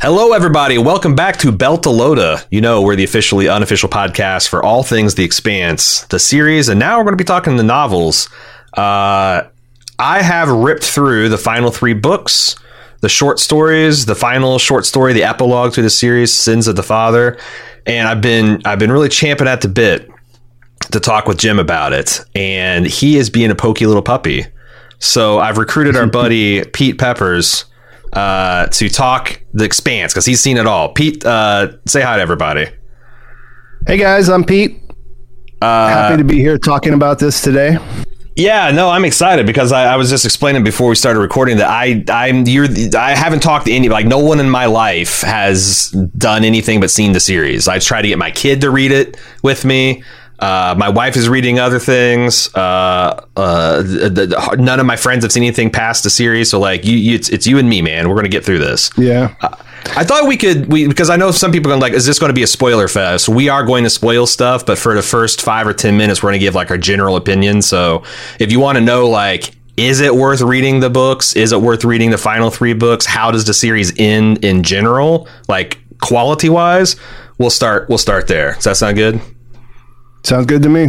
Hello, everybody. Welcome back to Beltalowda. You know, we're the officially unofficial podcast for all things The Expanse, the series, and now we're going to be talking the novels. I have ripped through the final 3 books, the short stories, the final short story, the epilogue to the series, Sins of the Father, and I've been really champing at the bit to talk with Jim about it, and he is being a pokey little puppy. So I've recruited our buddy Pete Peppers to talk The Expanse because he's seen it all. Pete, say hi to everybody. Hey guys, I'm Pete. Happy to be here talking about this today. Yeah, no, I'm excited because I was just explaining before we started recording that I haven't talked to any, like no one in my life has done anything but seen the series. I tried to get my kid to read it with me. My wife is reading other things. None of my friends have seen anything past the series. So like it's you and me, man. We're going to get through this. Yeah. I thought because I know some people are like, is this going to be a spoiler fest? We are going to spoil stuff, but for the first 5 or 10 minutes, we're going to give like our general opinion. So if you want to know, like, is it worth reading the books? Is it worth reading the final 3 books? How does the series end in general? Like quality wise, we'll start there. Does that sound good? Sounds good to me.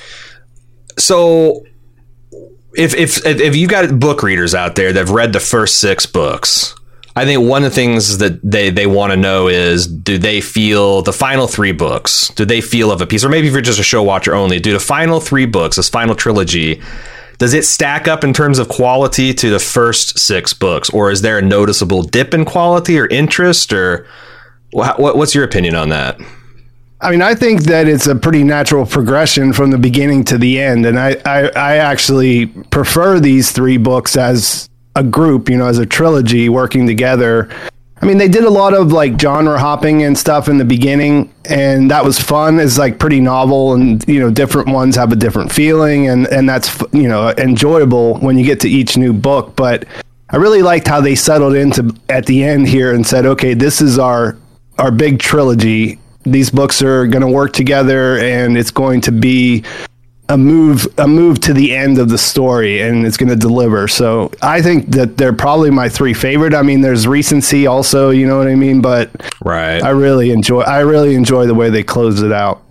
So if you got book readers out there that have read the first 6 books, I think one of the things that they want to know is, do they feel the final 3 books, do they feel of a piece? Or maybe if you're just a show watcher only, do the final 3 books, this final trilogy, does it stack up in terms of quality to the first 6 books? Or is there a noticeable dip in quality or interest? Or what's your opinion on that? I mean, I think that it's a pretty natural progression from the beginning to the end. And I actually prefer these 3 books as a group, you know, as a trilogy working together. I mean, they did a lot of like genre hopping and stuff in the beginning, and that was fun. It's like pretty novel, and, you know, different ones have a different feeling, and that's, you know, enjoyable when you get to each new book. But I really liked how they settled into at the end here and said, okay, this is our big trilogy. These books are going to work together, and it's going to be a move to the end of the story, and it's going to deliver. So I think that they're probably my 3 favorite. I mean, there's recency also, you know what I mean? But right. I really enjoy the way they close it out.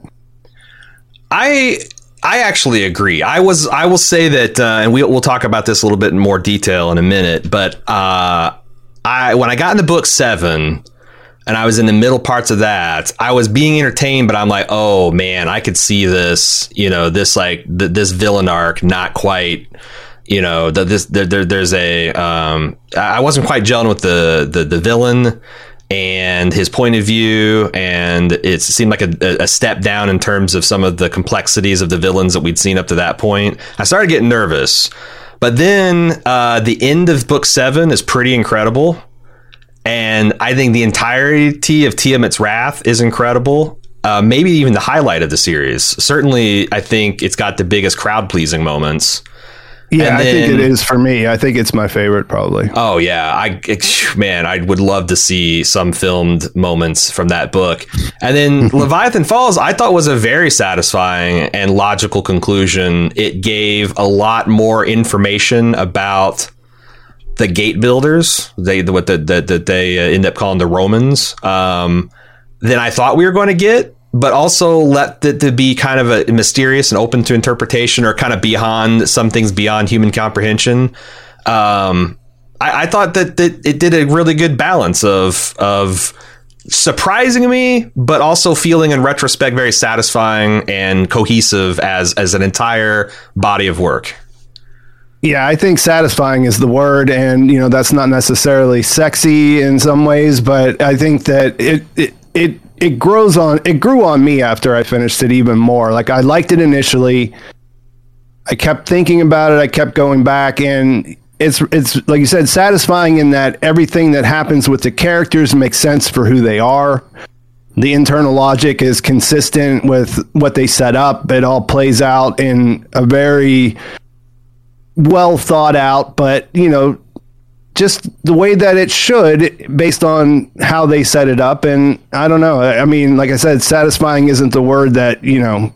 I actually agree. I will say that, and we'll talk about this a little bit in more detail in a minute, but when I got into book 7, and I was in the middle parts of that, I was being entertained, but I'm like, oh man, I could see this, you know, this this villain arc, not quite, you know, there's a, I wasn't quite gelling with the villain and his point of view, and it seemed like a step down in terms of some of the complexities of the villains that we'd seen up to that point. I started getting nervous, but then the end of book 7 is pretty incredible. And I think the entirety of Tiamat's Wrath is incredible. Maybe even the highlight of the series. Certainly, I think it's got the biggest crowd-pleasing moments. Yeah, I think it is for me. I think it's my favorite, probably. Oh, yeah. I would love to see some filmed moments from that book. And then Leviathan Falls, I thought was a very satisfying and logical conclusion. It gave a lot more information about the gate builders, they end up calling the Romans, than I thought we were going to get, but also let it to be kind of a mysterious and open to interpretation, or kind of beyond some things beyond human comprehension. I thought that it did a really good balance of surprising me, but also feeling in retrospect very satisfying and cohesive as an entire body of work. Yeah, I think satisfying is the word, and, you know, that's not necessarily sexy in some ways, but I think that it grew on me after I finished it even more. Like, I liked it initially. I kept thinking about it. I kept going back, and it's like you said, satisfying in that everything that happens with the characters makes sense for who they are. The internal logic is consistent with what they set up. It all plays out in a very well thought out, but, you know, just the way that it should, based on how they set it up. And I don't know. I mean, like I said, satisfying isn't the word that, you know,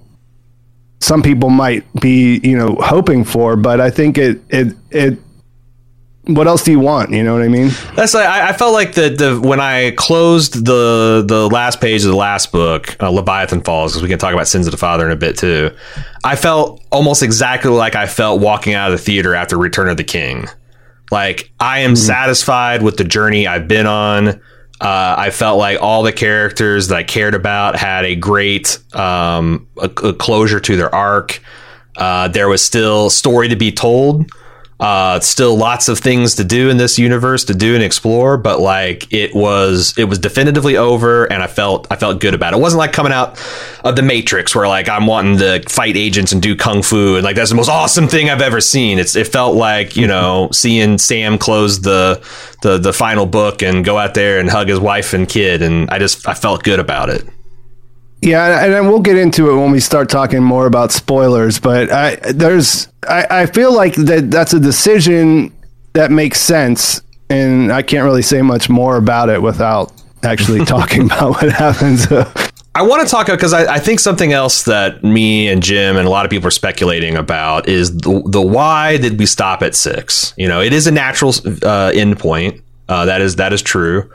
some people might be, you know, hoping for, but I think it what else do you want? You know what I mean? That's like, I felt like the when I closed the last page of the last book, Leviathan Falls, because we can talk about Sins of the Father in a bit too. I felt almost exactly like I felt walking out of the theater after Return of the King. Like, I am satisfied with the journey I've been on. I felt like all the characters that I cared about had a great a closure to their arc. There was still story to be told. Still lots of things to do in this universe to do and explore, but like it was definitively over, and I felt good about it. It wasn't like coming out of the Matrix where like I'm wanting to fight agents and do kung fu and like that's the most awesome thing I've ever seen. It felt like, you know, seeing Sam close the final book and go out there and hug his wife and kid, and I felt good about it. Yeah, and then we'll get into it when we start talking more about spoilers, but I feel like that's a decision that makes sense, and I can't really say much more about it without actually talking about what happens. I want to talk because I think something else that me and Jim and a lot of people are speculating about is the why did we stop at 6? You know, it is a natural end point. That is true.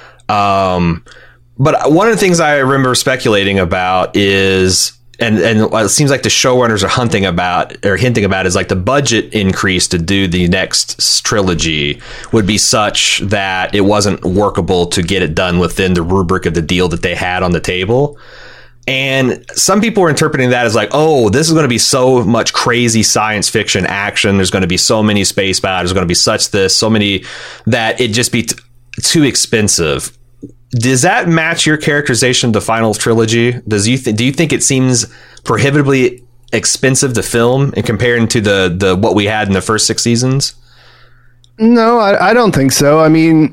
But one of the things I remember speculating about is, and it seems like the showrunners are hinting about is like the budget increase to do the next trilogy would be such that it wasn't workable to get it done within the rubric of the deal that they had on the table. And some people are interpreting that as like, oh, this is going to be so much crazy science fiction action. There's going to be so many space battles. There's going to be so many that it'd just be too expensive. Does that match your characterization of the final trilogy? Do you think it seems prohibitively expensive to film in comparing to the what we had in the first 6 seasons? No, I don't think so. I mean,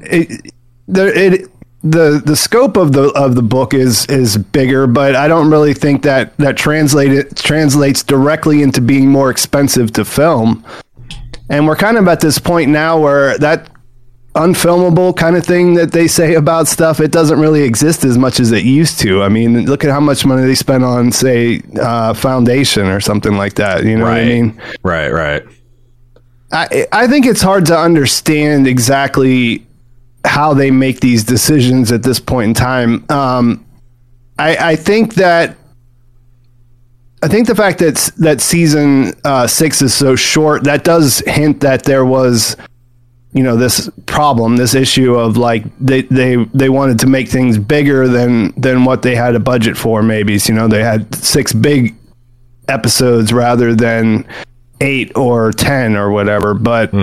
the scope of the book is bigger, but I don't really think that translates directly into being more expensive to film. And we're kind of at this point now where that unfilmable kind of thing that they say about stuff, it doesn't really exist as much as it used to. I mean, look at how much money they spent on, say, Foundation or something like that. You know what I mean? Right. I think it's hard to understand exactly how they make these decisions at this point in time. I think the fact that season 6 is so short, that does hint that there was, you know, this problem, this issue of like they wanted to make things bigger than what they had a budget for. Maybe, you know, they had 6 big episodes rather than 8 or 10 or whatever. But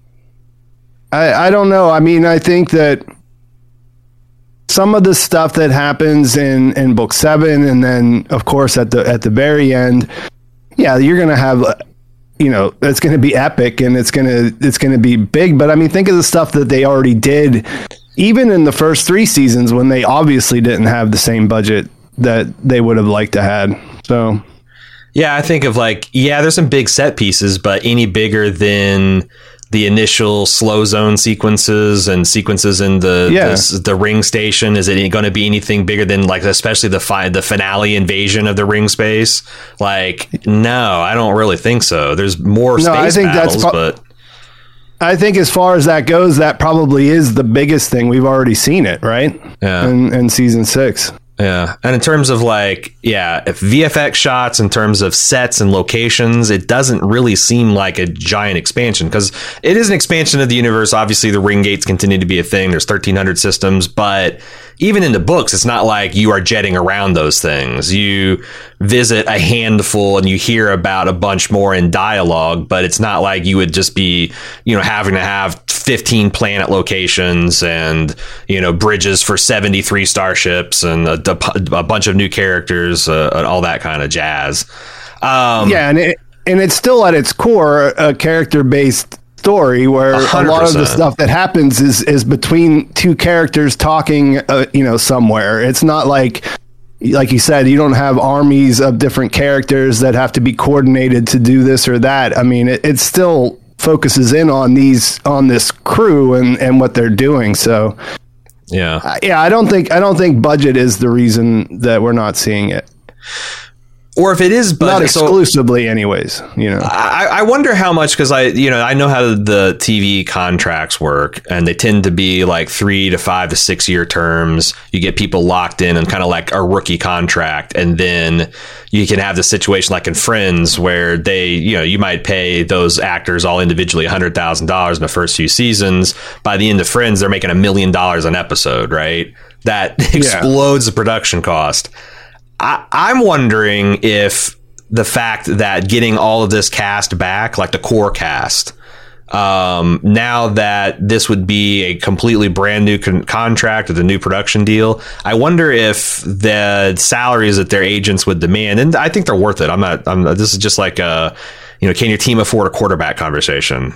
I don't know. I mean, I think that some of the stuff that happens in book 7, and then of course at the very end, yeah, you're gonna have, you know, it's going to be epic and it's going to be big. But I mean, think of the stuff that they already did, even in the first 3 seasons when they obviously didn't have the same budget that they would have liked to had. So, yeah, I think of like, yeah, there's some big set pieces, but any bigger than the initial slow zone sequences and sequences in the ring station? Is it going to be anything bigger than like, especially the finale invasion of the ring space? Like, no, I don't really think so. There's more space battles, but I think as far as that goes, that probably is the biggest thing. We've already seen it, right? Yeah. In season 6. Yeah. And in terms of like, yeah, if VFX shots, in terms of sets and locations, it doesn't really seem like a giant expansion, because it is an expansion of the universe. Obviously, the ring gates continue to be a thing. There's 1,300 systems, but even in the books, it's not like you are jetting around those things. You visit a handful and you hear about a bunch more in dialogue, but it's not like you would just be, you know, having to have 15 planet locations and, you know, bridges for 73 starships and a bunch of new characters and all that kind of jazz. Yeah, and it's still at its core a character-based story where 100%. A lot of the stuff that happens is between 2 characters talking, you know, somewhere. It's not like you said, you don't have armies of different characters that have to be coordinated to do this or that. I mean, it still focuses in on this crew and what they're doing. So yeah, I don't think budget is the reason that we're not seeing it. Or if it is budget, not exclusively, anyways. You know, I wonder how much, because I know how the TV contracts work, and they tend to be like 3 to 5 to 6 year terms. You get people locked in and kind of like a rookie contract, and then you can have the situation like in Friends where you might pay those actors all individually $100,000 in the first few seasons. By the end of Friends, they're making $1 million an episode, right? That explodes the production cost. I'm wondering if the fact that getting all of this cast back, like the core cast, now that this would be a completely brand new contract with a new production deal, I wonder if the salaries that their agents would demand, and I think they're worth it. This is just like can your team afford a quarterback conversation?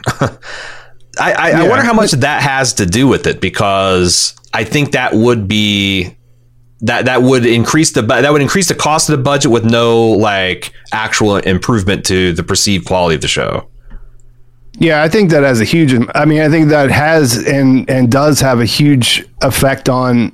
I wonder how much that has to do with it, because I think that would be. That would increase the cost of the budget with no like actual improvement to the perceived quality of the show. Yeah, I think that has a huge. I mean, I think that has and does have a huge effect on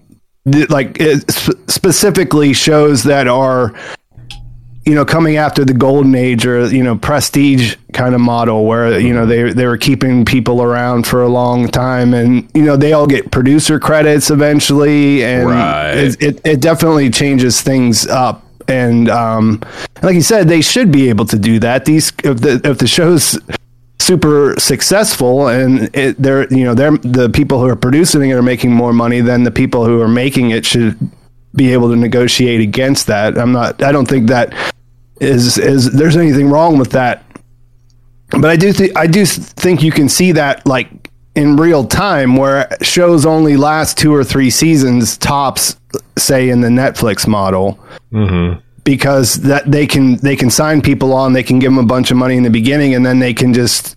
specifically shows that are, coming after the golden age or, prestige kind of model where, they were keeping people around for a long time, and, they all get producer credits eventually. And it definitely changes things up. And like you said, they should be able to do that. If the show's super successful and they're the people who are producing it are making more money, than the people who are making it should be able to negotiate against that. I don't think that is there's anything wrong with that, but I do think you can see that like in real time, where shows only last 2 or 3 seasons tops, say in the Netflix model, because that they can sign people on, they can give them a bunch of money in the beginning, and then they can just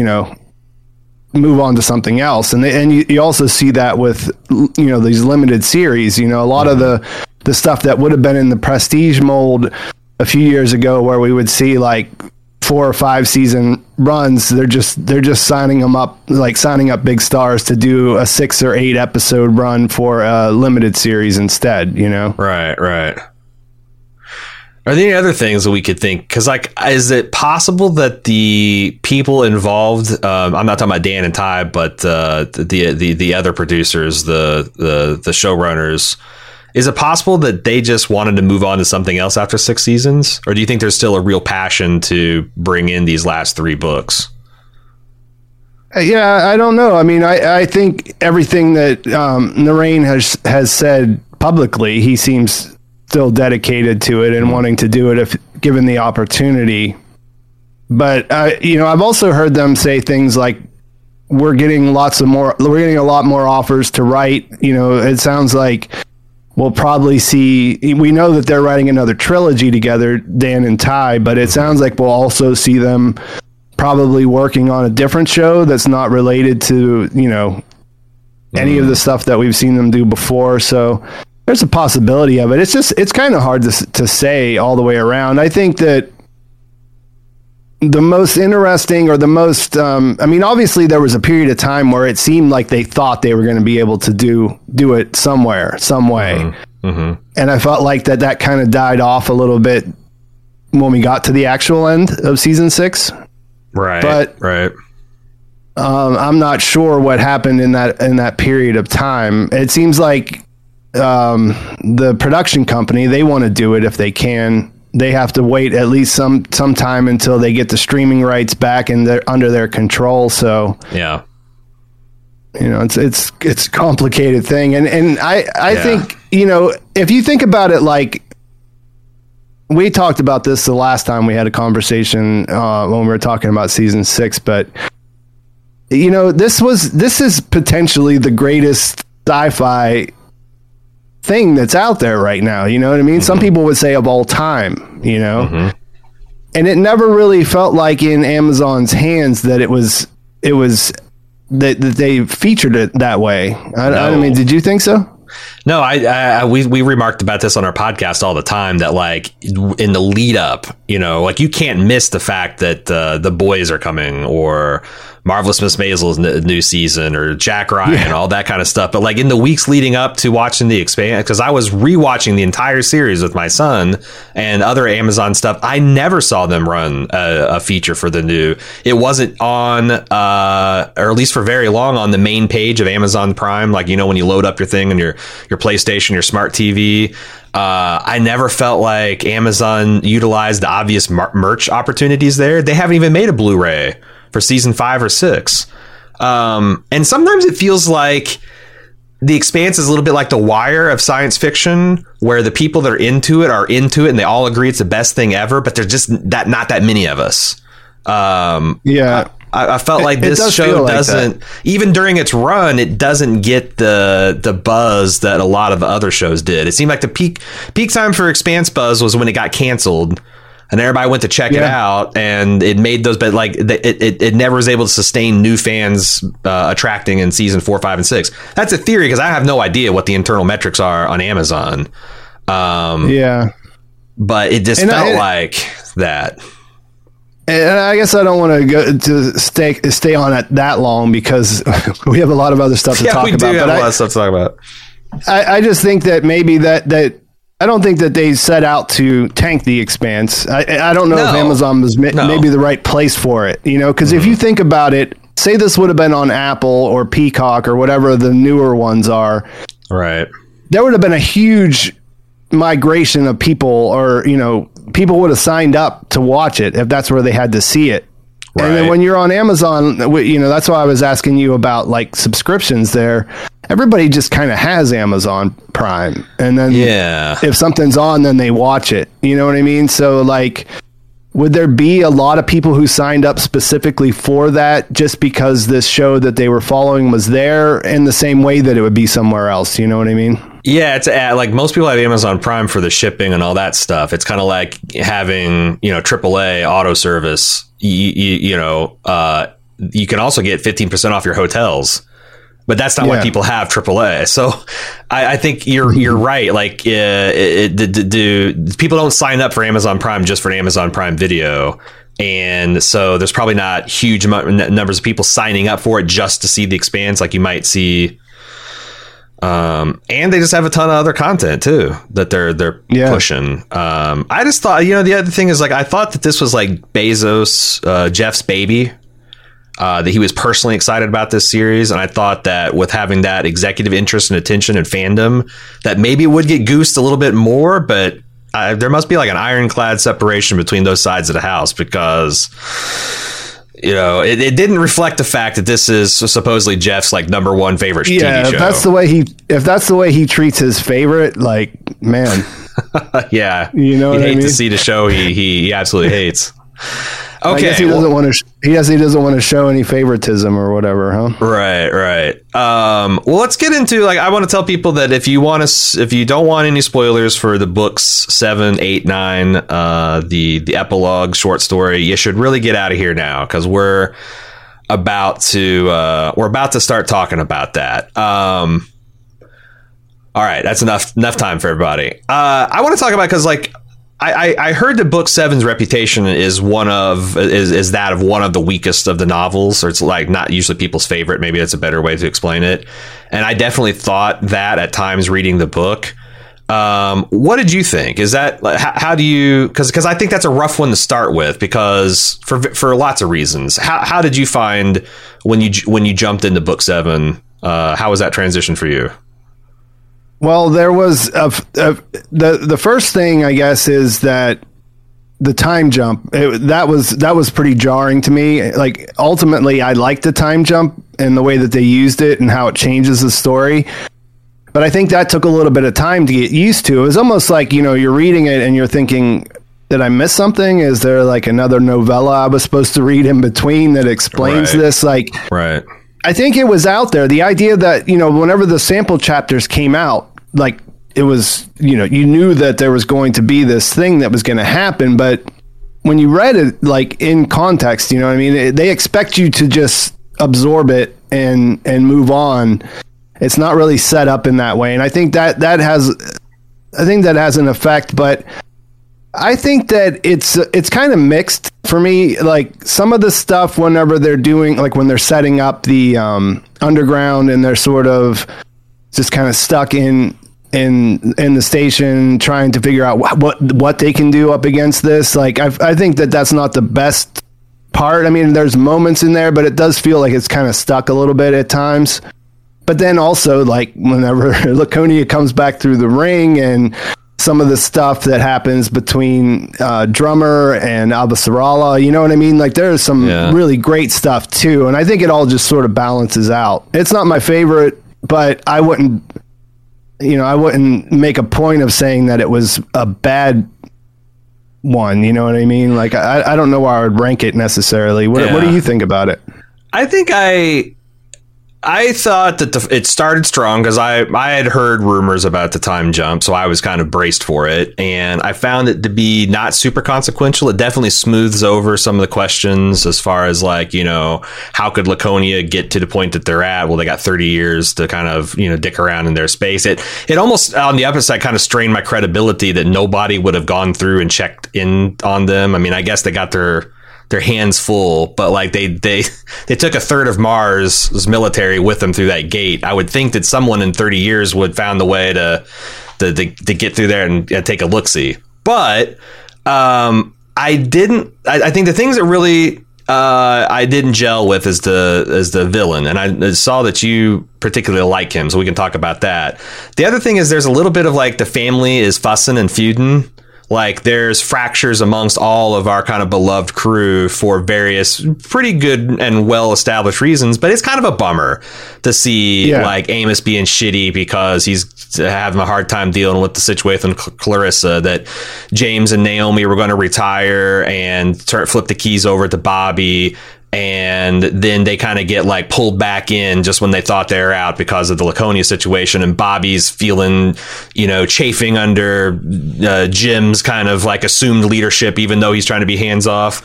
move on to something else. And you also see that with these limited series. A lot of the stuff that would have been in the prestige mold a few years ago, where we would see like 4 or 5 season runs, they're just signing up big stars to do a 6 or 8 episode run for a limited series instead. Right. Are there any other things that we could think? Because, like, is it possible that the people involved, I'm not talking about Dan and Ty, but the other producers, the showrunners, is it possible that they just wanted to move on to something else after 6 seasons? Or do you think there's still a real passion to bring in these last 3 books? Yeah, I don't know. I mean, I think everything that Narain has said publicly, he seems still dedicated to it and wanting to do it if given the opportunity. But I've also heard them say things like, we're getting a lot more offers to write. It sounds like we'll probably see, we know that they're writing another trilogy together, Dan and Ty, but it sounds like we'll also see them probably working on a different show that's not related to, any of the stuff that we've seen them do before. So there's a possibility of it. It's kind of hard to say all the way around. I think that the most interesting, or the most, obviously there was a period of time where it seemed like they thought they were going to be able to do it somewhere, some way. And I felt like that kind of died off a little bit when we got to the actual end of season 6. Right. But I'm not sure what happened in that period of time. It seems like the production company, they want to do it if they can. They have to wait at least some time until they get the streaming rights back and they're under their control. So yeah, it's a complicated thing. And I think, if you think about it, like we talked about this the last time we had a conversation when we were talking about season 6, but this is potentially the greatest sci-fi thing that's out there right now. You know what I mean? Some people would say of all time, and it never really felt like in Amazon's hands that it was that they featured it that way. I mean, did you think so? No, we remarked about this on our podcast all the time, that like in the lead up, like you can't miss the fact that the boys are coming, or Marvelous Miss Maisel's new season, or Jack Ryan, all that kind of stuff. But like in the weeks leading up to watching The Expanse, because I was rewatching the entire series with my son and other Amazon stuff, I never saw them run a feature for the new. It wasn't on, or at least for very long, on the main page of Amazon Prime. Like, you know, when you load up your thing on your PlayStation, your smart TV. I never felt like Amazon utilized the obvious merch opportunities there. They haven't even made a Blu-ray for season 5 or 6. And sometimes it feels like The Expanse is a little bit like The Wire of science fiction, where the people that are into it and they all agree it's the best thing ever, but there's just not that many of us. I felt like this show doesn't, even during its run, it doesn't get the buzz that a lot of the other shows did. It seemed like the peak time for Expanse buzz was when it got canceled. And everybody went to check it out, and it made those, but like it never was able to sustain new fans attracting in season 4, 5, and 6. That's a theory, because I have no idea what the internal metrics are on Amazon. But it just felt like that. And I guess I don't want to go to stay on it that long, because we have a lot of other stuff to talk about. Yeah, we do have a lot of stuff to talk about. I just think that maybe that. I don't think that they set out to tank The Expanse. I don't know if Amazon was maybe the right place for it, you know, because if you think about it, say this would have been on Apple or Peacock or whatever the newer ones are. Right. There would have been a huge migration of people, or, you know, people would have signed up to watch it if that's where they had to see it. Right. And then when you're on Amazon, you know, that's why I was asking you about like subscriptions there. Everybody just kind of has Amazon Prime. And then if something's on, then they watch it. You know what I mean? So like, would there be a lot of people who signed up specifically for that just because this show that they were following was there, in the same way that it would be somewhere else? You know what I mean? Yeah, it's like most people have Amazon Prime for the shipping and all that stuff. It's kind of like having, you know, AAA auto service. You can also get 15% off your hotels, but that's not why people have AAA. So I think you're right. Like, people don't sign up for Amazon Prime just for an Amazon Prime Video. And so there's probably not huge numbers of people signing up for it just to see The Expanse, like you might see. And they just have a ton of other content too that they're pushing. I just thought, you know, the other thing is, like, I thought that this was like Bezos, Jeff's baby, that he was personally excited about this series. And I thought that with having that executive interest and attention and fandom, that maybe it would get goosed a little bit more, but there must be like an ironclad separation between those sides of the house, because, you know, it didn't reflect the fact that this is supposedly Jeff's like number one favorite TV show. If that's the way he treats his favorite, like, man. Yeah. You know what I mean? He'd hate to see the show he absolutely hates. Okay. I guess he doesn't want to. He doesn't want to show any favoritism or whatever, huh? Right. Well, let's get into, like, I want to tell people that if you don't want any spoilers for the books 7, 8, 9, the epilogue short story, you should really get out of here now, because we're about to start talking about that. All right, that's enough time for everybody. I want to talk about, because like, I heard that book 7's reputation is that of one of the weakest of the novels, or it's like not usually people's favorite. Maybe that's a better way to explain it. And I definitely thought that at times reading the book. What did you think? Is that, how do you, because I think that's a rough one to start with, because for lots of reasons. How did you find when you jumped into book 7? How was that transition for you? Well, there was the first thing, I guess, is that the time jump, that was pretty jarring to me. Like, ultimately, I liked the time jump and the way that they used it and how it changes the story. But I think that took a little bit of time to get used to. It was almost like, you know, you're reading it and you're thinking, did I miss something? Is there like another novella I was supposed to read in between that explains this? Like, right. I think it was out there. The idea that, you know, whenever the sample chapters came out, like, it was, you know, you knew that there was going to be this thing that was going to happen. But when you read it, like, in context, you know what I mean? They expect you to just absorb it and move on. It's not really set up in that way. And I think that has an effect. But I think that it's kind of mixed for me. Like some of the stuff, whenever they're doing, like when they're setting up the underground and they're sort of just kind of stuck in the station trying to figure out what they can do up against this. Like I think that's not the best part. I mean, there's moments in there, but it does feel like it's kind of stuck a little bit at times. But then also, like whenever Laconia comes back through the ring and some of the stuff that happens between Drummer and Avasarala, you know what I mean? Like there's some really great stuff too. And I think it all just sort of balances out. It's not my favorite, but I wouldn't make a point of saying that it was a bad one. You know what I mean? Like, I don't know where I would rank it necessarily. What do you think about it? I think I thought that it started strong because I had heard rumors about the time jump, so I was kind of braced for it, and I found it to be not super consequential. It definitely smooths over some of the questions as far as like, you know, how could Laconia get to the point that they're at? Well, they got 30 years to kind of, you know, dick around in their space. It almost on the upside kind of strained my credibility that nobody would have gone through and checked in on them. I mean, I guess they got their hands full, but like they took a third of Mars' military with them through that gate. I would think that someone in 30 years would found the way to get through there and take a look-see. But I didn't. I think the things that really I didn't gel with is the villain, and I saw that you particularly like him, so we can talk about that. The other thing is there's a little bit of like the family is fussing and feuding. Like there's fractures amongst all of our kind of beloved crew for various pretty good and well-established reasons, but it's kind of a bummer to see like Amos being shitty because he's having a hard time dealing with the situation with Clarissa, that James and Naomi were going to retire and flip the keys over to Bobby. And then they kind of get like pulled back in just when they thought they were out because of the Laconia situation. And Bobby's feeling, you know, chafing under Jim's kind of like assumed leadership, even though he's trying to be hands off.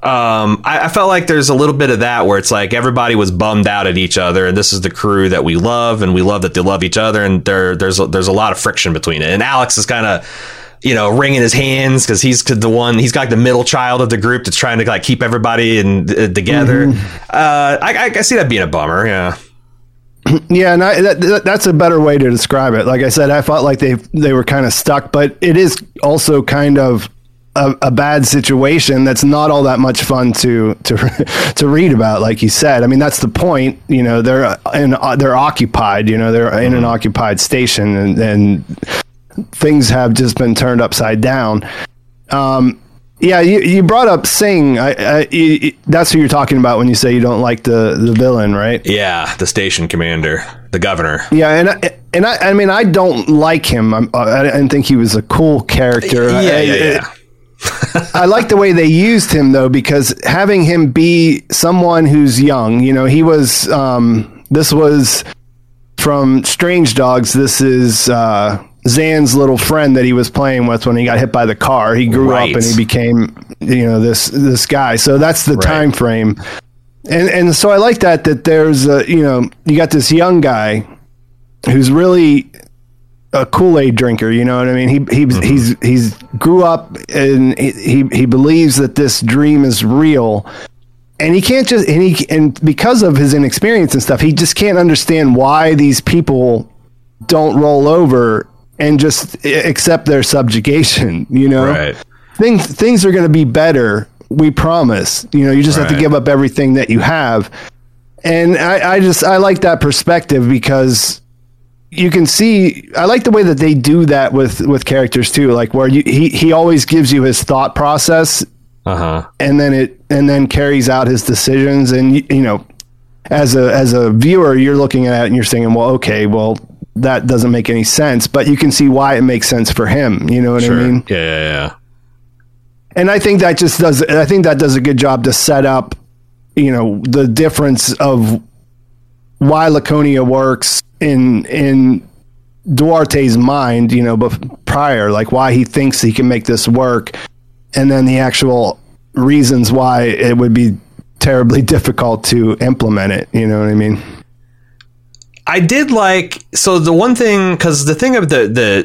I felt like there's a little bit of that where it's like everybody was bummed out at each other. And this is the crew that we love, and we love that they love each other. And there's a lot of friction between it. And Alex is kind of, you know, wringing his hands because he's got the middle child of the group that's trying to like keep everybody together. I see that being a bummer. Yeah. Yeah. And that's a better way to describe it. Like I said, I felt like they were kind of stuck, but it is also kind of a bad situation that's not all that much fun to read about. Like you said, I mean, that's the point. You know, they're occupied. You know, they're in an occupied station, and things have just been turned upside down. You brought up Singh. That's who you're talking about when you say you don't like the villain, right? Yeah, the station commander, the governor. Yeah, and I mean, I don't like him. I didn't think he was a cool character. Yeah. I like the way they used him though, because having him be someone who's young, you know, he was. This was from Strange Dogs. This is Zan's little friend that he was playing with when he got hit by the car. He grew up and he became, you know, this guy. So that's the time frame. And so I like that there's you know, you got this young guy who's really a Kool-Aid drinker, you know what I mean? He's grew up and he believes that this dream is real. And he can't just, and because of his inexperience and stuff, he just can't understand why these people don't roll over and just accept their subjugation, you know? Right. Things are going to be better, we promise. You know, you just have to give up everything that you have. And I like that perspective because you can see, I like the way that they do that with characters too, like where he always gives you his thought process. And then carries out his decisions. And you know, as a viewer, you're looking at it and you're saying, well, okay, well, that doesn't make any sense, but you can see why it makes sense for him. You know what I mean? Yeah. And I think that does a good job to set up, you know, the difference of why Laconia works in Duarte's mind, you know, but prior, like why he thinks he can make this work. And then the actual reasons why it would be terribly difficult to implement it. You know what I mean? I did like, so the one thing, because the thing of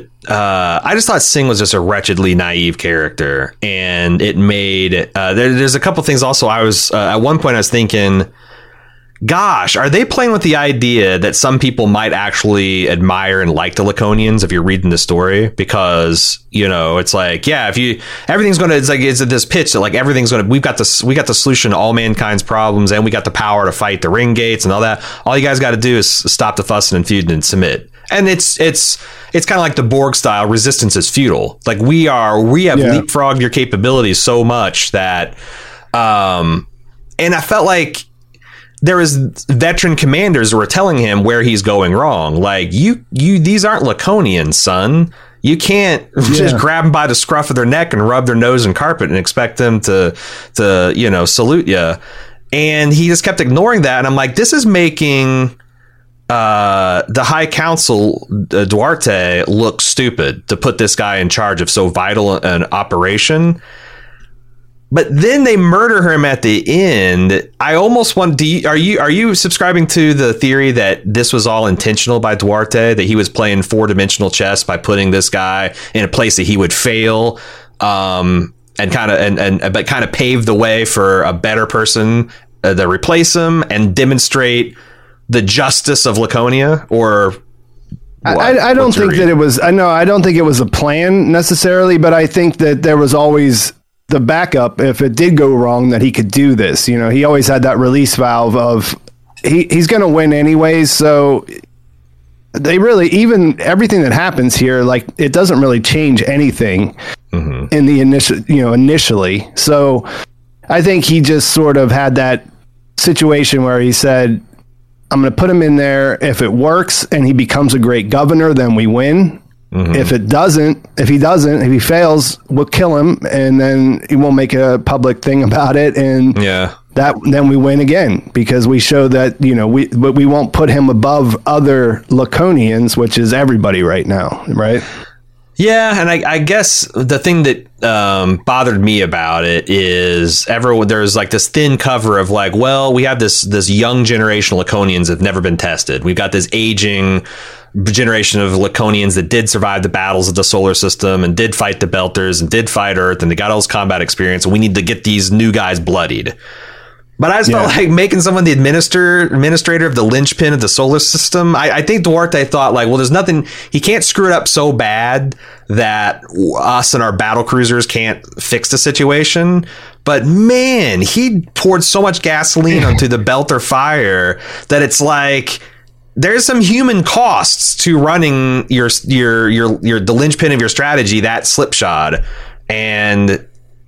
I just thought Singh was just a wretchedly naive character, and it made there's a couple things also. I was at one point I was thinking, gosh, are they playing with the idea that some people might actually admire and like the Laconians if you're reading the story? Because, you know, it's like, yeah, everything's going to, it's like, it's at this pitch that like everything's going to, we got the solution to all mankind's problems, and we got the power to fight the ring gates and all that. All you guys got to do is stop the fussing and feuding and submit. And it's kind of like the Borg style. Resistance is futile. Like we have leapfrogged your capabilities so much that, and I felt like there was veteran commanders who were telling him where he's going wrong. Like these aren't Laconians, son. You can't just grab them by the scruff of their neck and rub their nose in carpet and expect them to salute you. And he just kept ignoring that. And I'm like, this is making the High Council Duarte look stupid to put this guy in charge of so vital an operation. But then they murder him at the end. I almost want. Are you subscribing to the theory that this was all intentional by Duarte? That he was playing 4-dimensional chess by putting this guy in a place that he would fail, and kind of pave the way for a better person to replace him and demonstrate the justice of Laconia? Or I don't think that it was. I don't think it was a plan necessarily, but I think that there was always the backup if it did go wrong, that he could do this. You know, he always had that release valve of he's going to win anyways. So they really, even everything that happens here, like it doesn't really change anything in the initially. So I think he just sort of had that situation where he said, I'm going to put him in there. If it works and he becomes a great governor, then we win. If he fails, we'll kill him, and then he won't make a public thing about it. And then we win again, because we show that, but we won't put him above other Laconians, which is everybody right now. Right. Yeah. And I guess the thing that bothered me about it is there's like this thin cover of like, well, we have this young generation of Laconians that have never been tested. We've got this aging generation of Laconians that did survive the battles of the solar system and did fight the Belters and did fight Earth, and they got all this combat experience, and we need to get these new guys bloodied. But I just felt like making someone the administrator of the linchpin of the solar system. I think Duarte thought like, well, there's nothing, he can't screw it up so bad that us and our battle cruisers can't fix the situation. But man, he poured so much gasoline onto the Belter fire that it's like, there's some human costs to running the linchpin of your strategy, that slipshod. And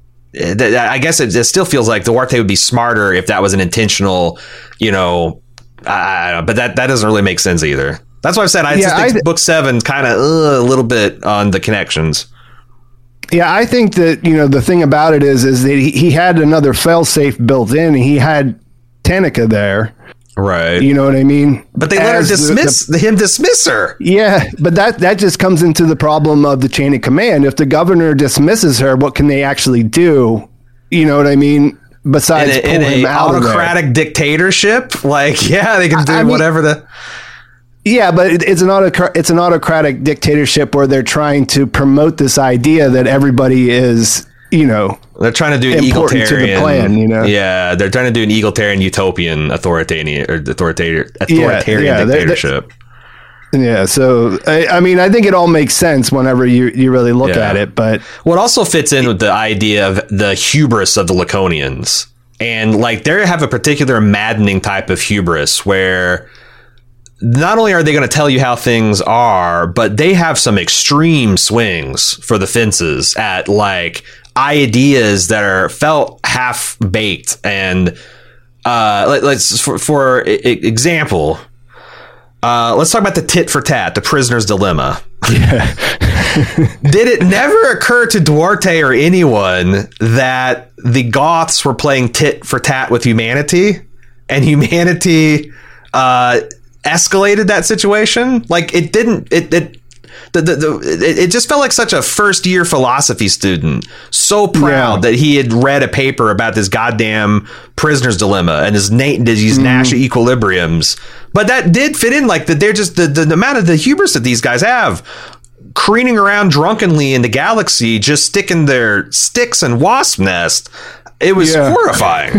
I guess it still feels like Duarte would be smarter if that was an intentional, but that doesn't really make sense either. That's why I've said I think book 7 kind of a little bit on the connections. Yeah, I think that, the thing about it is that he had another failsafe built in. He had Tanika there. Right. You know what I mean? But they let her dismiss her. Yeah, but that just comes into the problem of the chain of command. If the governor dismisses her, what can they actually do? You know what I mean? Besides in a autocratic dictatorship, like, they can do whatever Yeah, but it's an autocratic dictatorship where they're trying to promote this idea that everybody is, they're trying to do an egalitarian to the plan, Yeah, they're trying to do an egalitarian utopian authoritarian dictatorship. So I think it all makes sense whenever you really look at it. But what also fits in with the idea of the hubris of the Laconians, and like they have a particular maddening type of hubris where not only are they going to tell you how things are, but they have some extreme swings for the fences at like ideas that are felt half baked. And let's for example, let's talk about the tit for tat, the prisoner's dilemma. Yeah. Did it never occur to Duarte or anyone that the Goths were playing tit for tat with humanity, and humanity escalated that situation? Like it didn't. It just felt like such a first year philosophy student, so proud that he had read a paper about this goddamn prisoner's dilemma and these Nash equilibriums. But that did fit in, like that. They're just the amount of the hubris that these guys have, careening around drunkenly in the galaxy, just sticking their sticks in wasp nest. It was horrifying.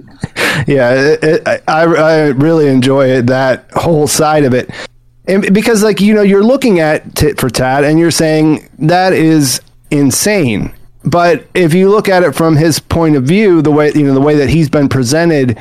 I really enjoy that whole side of it. And because, like, you know, you're looking at Tit for Tat and you're saying that is insane. But if you look at it from his point of view, the way that he's been presented,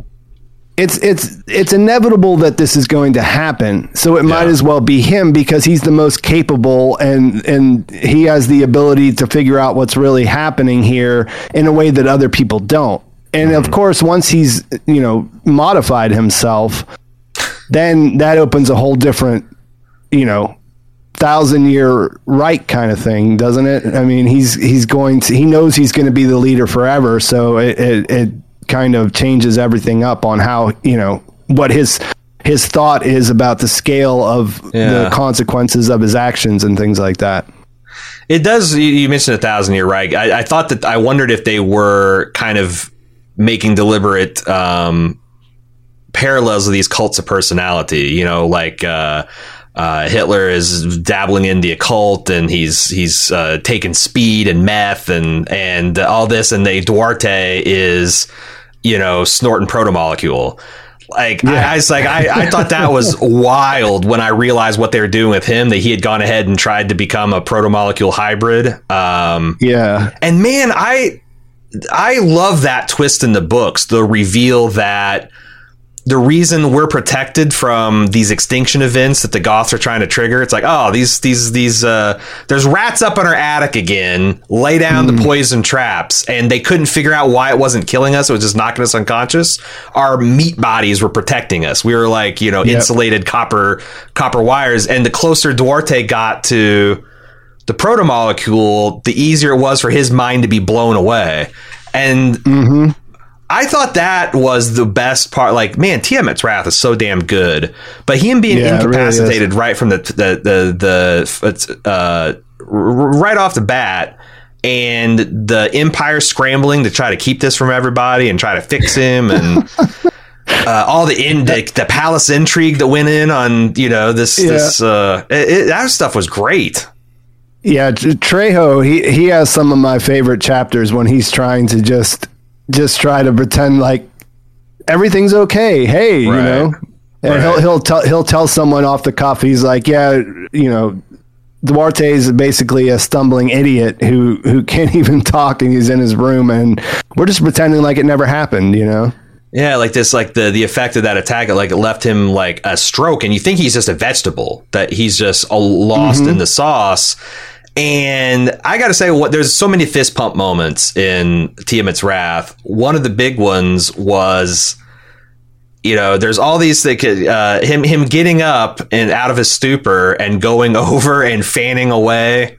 it's inevitable that this is going to happen. So it might as well be him, because he's the most capable and he has the ability to figure out what's really happening here in a way that other people don't. And of course, once he's, you know, modified himself, then that opens a whole different, you know, 1,000-year Reich kind of thing, doesn't it? I mean, he knows he's going to be the leader forever. So it kind of changes everything up on how, you know, what his thought is about the scale of the consequences of his actions and things like that. It does. You mentioned 1,000-year Reich. I thought that, I wondered if they were kind of making deliberate parallels of these cults of personality, you know, like Hitler is dabbling in the occult, and he's taking speed and meth and all this, and the Duarte is, you know, snorting protomolecule. Like, I thought that was wild when I realized what they were doing with him, that he had gone ahead and tried to become a protomolecule hybrid. And man, I love that twist in the books, the reveal that the reason we're protected from these extinction events that the Goths are trying to trigger, it's like, oh, these there's rats up in our attic again, lay down the poison traps, and they couldn't figure out why it wasn't killing us. It was just knocking us unconscious. Our meat bodies were protecting us. We were like, you know, insulated copper wires. And the closer Duarte got to the protomolecule, the easier it was for his mind to be blown away. And I thought that was the best part. Like, man, Tiamat's Wrath is so damn good, but him being incapacitated really right from right off the bat, and the Empire scrambling to try to keep this from everybody and try to fix him, and all the palace intrigue that went in on, you know, that stuff was great. Yeah, Trejo, he has some of my favorite chapters when he's trying to just try to pretend like everything's okay. Hey, you know, and he'll tell someone off the cuff. He's like, yeah, you know, Duarte is basically a stumbling idiot who can't even talk, and he's in his room, and we're just pretending like it never happened, you know? Yeah, like this, like the effect of that attack, like it left him like a stroke, and you think he's just a vegetable, that he's just lost in the sauce. And I got to say, there's so many fist pump moments in Tiamat's Wrath. One of the big ones was, you know, there's all these him getting up and out of his stupor and going over and fanning away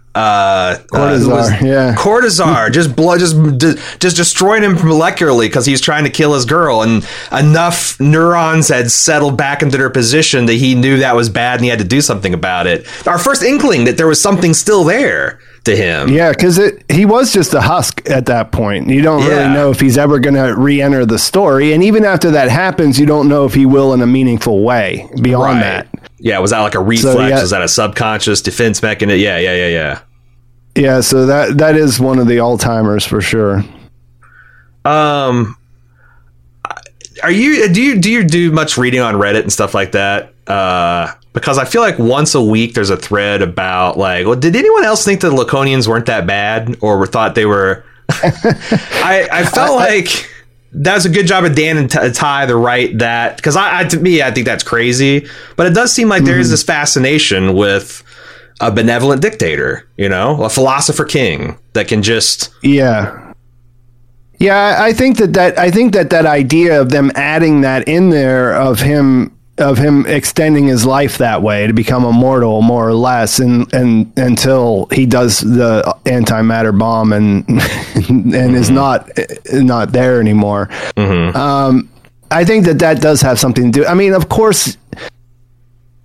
Cortazar, just destroying him molecularly because he's trying to kill his girl, and enough neurons had settled back into their position that he knew that was bad and he had to do something about it. Our first inkling that there was something still there to him. Yeah, because he was just a husk at that point. You don't really know if he's ever going to re-enter the story, and even after that happens, you don't know if he will in a meaningful way beyond that. Yeah, was that like a reflex? Was that a subconscious defense mechanism? Yeah. Yeah, so that is one of the all-timers for sure. Do you do much reading on Reddit and stuff like that? Because I feel like once a week there's a thread about like, well, did anyone else think the Laconians weren't that bad, or thought they were? I felt like that was a good job of Dan and Ty to write that, because to me I think that's crazy, but it does seem like there is this fascination with a benevolent dictator, you know, a philosopher king that can just I think that idea of them adding that in there of him extending his life that way to become immortal, more or less, and until he does the antimatter bomb and is not there anymore. I think that does have something to do. I mean, of course,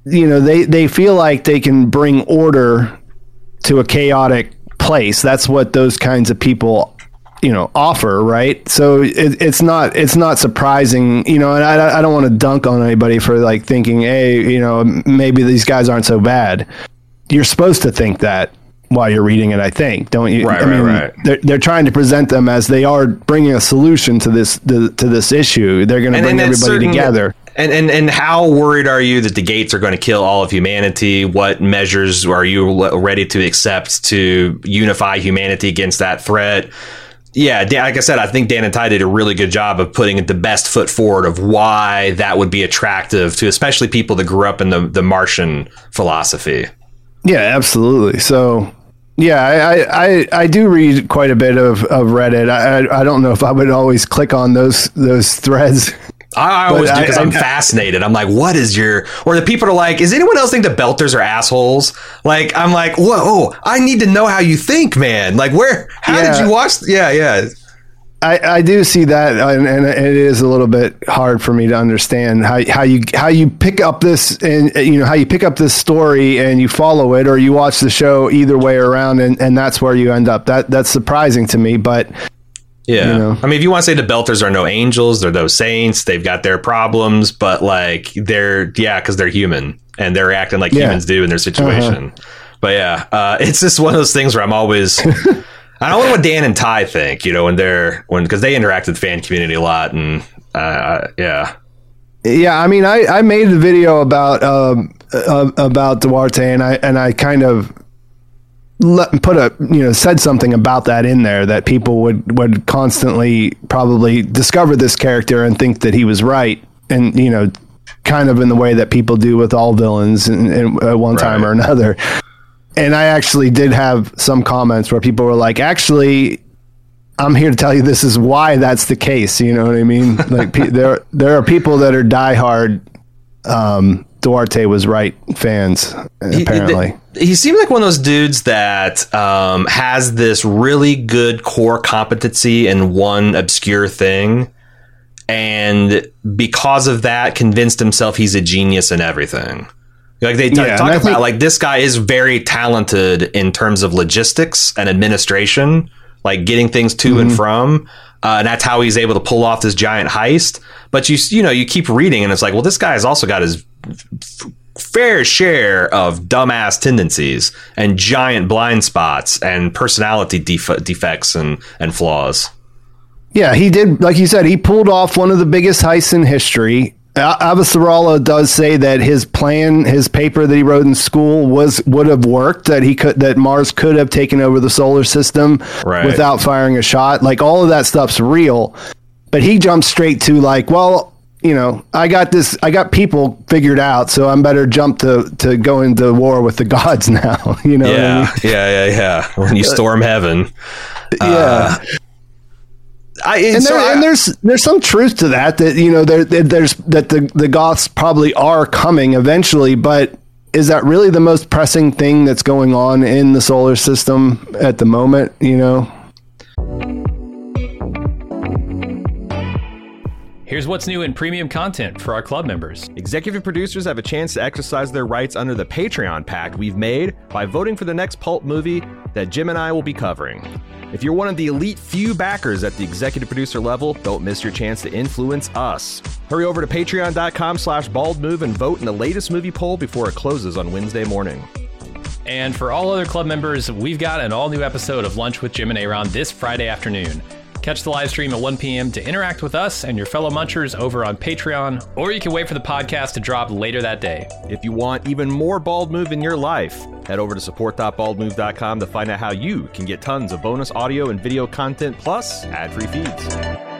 they feel like they can bring order to a chaotic place. That's what those kinds of people offer, right? So it's not surprising, and I don't want to dunk on anybody for like thinking, hey, maybe these guys aren't so bad. You're supposed to think that while you're reading it, I think, don't you? Right. They're trying to present them as they are bringing a solution to this issue. They're going to bring everybody together. And how worried are you that the gates are going to kill all of humanity? What measures are you ready to accept to unify humanity against that threat? Yeah, like I said, I think Dan and Ty did a really good job of putting the best foot forward of why that would be attractive to especially people that grew up in the Martian philosophy. Yeah, absolutely. So, yeah, I do read quite a bit of Reddit. I don't know if I would always click on those threads. I always do because I'm fascinated. I'm like, what is or the people are like, is anyone else think the Belters are assholes? Like, I'm like, whoa, I need to know how you think, man. Like, how did you watch? Yeah. I do see that, and it is a little bit hard for me to understand how you pick up this, and how you pick up this story and you follow it, or you watch the show either way around, and that's where you end up. That's surprising to me, but. Yeah. I mean, if you want to say the Belters are no angels, they're no saints, they've got their problems, but like because they're human and they're acting like humans do in their situation. But it's just one of those things where I'm always, I don't know what Dan and Ty think, because they interact with the fan community a lot. And yeah. I mean, I made a video about Duarte, and I kind of said something about that in there, that people would constantly probably discover this character and think that he was right, and kind of in the way that people do with all villains at one time or another. And I actually did have some comments where people were like, actually, I'm here to tell you this is why that's the case. You know what I mean? Like there are people that are diehard Duarte was right fans, apparently. He seemed like one of those dudes that has this really good core competency in one obscure thing, and because of that convinced himself he's a genius in everything. Like they talk about, like, this guy is very talented in terms of logistics and administration, like getting things to and from. And that's how he's able to pull off this giant heist. But you keep reading and it's like, well, this guy has also got his fair share of dumbass tendencies and giant blind spots and personality defects and flaws. Yeah, he did. Like you said, he pulled off one of the biggest heists in history. Avasarala does say that his plan, his paper that he wrote in school would have worked, that Mars could have taken over the solar system without firing a shot. Like, all of that stuff's real, but he jumped straight to like, well, I got people figured out, so I'm better jump to go into war with the gods now. What I mean? Yeah. When you storm heaven. Yeah. There's some truth to that the Goths probably are coming eventually, but is that really the most pressing thing that's going on in the solar system at the moment? Here's what's new in premium content for our club members. Executive producers have a chance to exercise their rights under the Patreon pact we've made by voting for the next pulp movie that Jim and I will be covering. If you're one of the elite few backers at the executive producer level, don't miss your chance to influence us. Hurry over to patreon.com/baldmove and vote in the latest movie poll before it closes on Wednesday morning. And for all other club members, we've got an all-new episode of Lunch with Jim and Aaron this Friday afternoon. Catch the live stream at 1 p.m. to interact with us and your fellow munchers over on Patreon, or you can wait for the podcast to drop later that day. If you want even more Bald Move in your life, head over to support.baldmove.com to find out how you can get tons of bonus audio and video content plus ad-free feeds.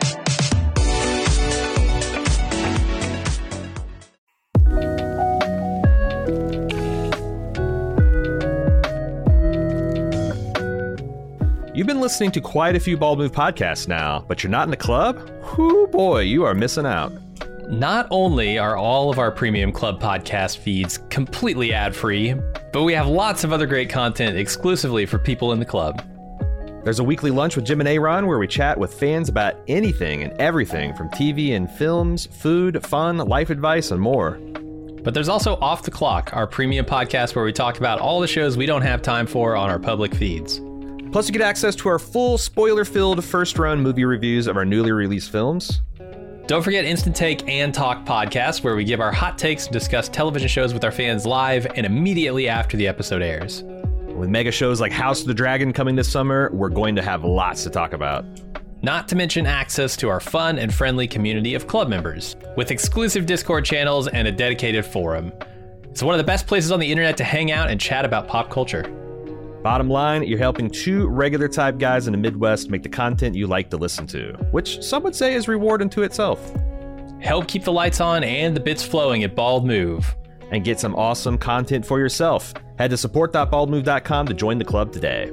You've been listening to quite a few Bald Move podcasts now, but you're not in the club? Whoo boy, you are missing out. Not only are all of our premium club podcast feeds completely ad-free, but we have lots of other great content exclusively for people in the club. There's a weekly lunch with Jim and Aaron where we chat with fans about anything and everything from TV and films, food, fun, life advice, and more. But there's also Off the Clock, our premium podcast where we talk about all the shows we don't have time for on our public feeds. Plus, you get access to our full spoiler-filled first-run movie reviews of our newly released films. Don't forget Instant Take and Talk podcasts, where we give our hot takes and discuss television shows with our fans live and immediately after the episode airs. With mega shows like House of the Dragon coming this summer, we're going to have lots to talk about. Not to mention access to our fun and friendly community of club members, with exclusive Discord channels and a dedicated forum. It's one of the best places on the internet to hang out and chat about pop culture. Bottom line, you're helping two regular type guys in the Midwest make the content you like to listen to, which some would say is reward unto itself. Help keep the lights on and the bits flowing at Bald Move. And get some awesome content for yourself. Head to support.baldmove.com to join the club today.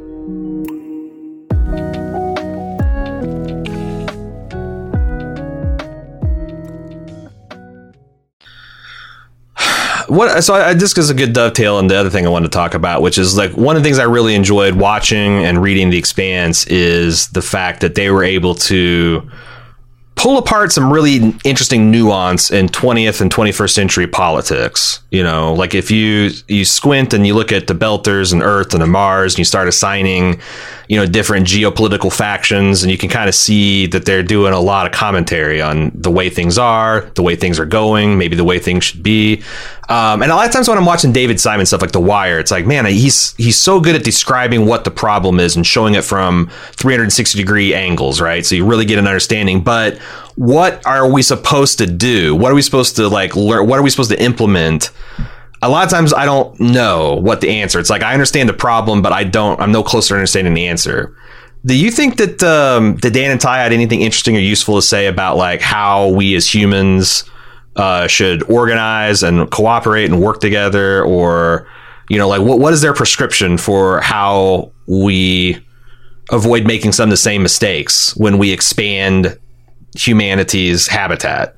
This is a good dovetail on the other thing I wanted to talk about, which is like one of the things I really enjoyed watching and reading The Expanse is the fact that they were able to pull apart some really interesting nuance in 20th and 21st century politics. You know, like if you squint and you look at the Belters and Earth and the Mars and you start assigning, different geopolitical factions, and you can kind of see that they're doing a lot of commentary on the way things are, the way things are going, maybe the way things should be. And a lot of times when I'm watching David Simon stuff like The Wire, it's like, man, he's so good at describing what the problem is and showing it from 360-degree angles, right? So you really get an understanding. But what are we supposed to do? What are we supposed to learn? What are we supposed to implement? A lot of times I don't know what the answer. It's like I understand the problem, but I'm no closer to understanding the answer. Do you think that Dan and Ty had anything interesting or useful to say about like how we as humans should organize and cooperate and work together, or what is their prescription for how we avoid making some of the same mistakes when we expand humanity's habitat?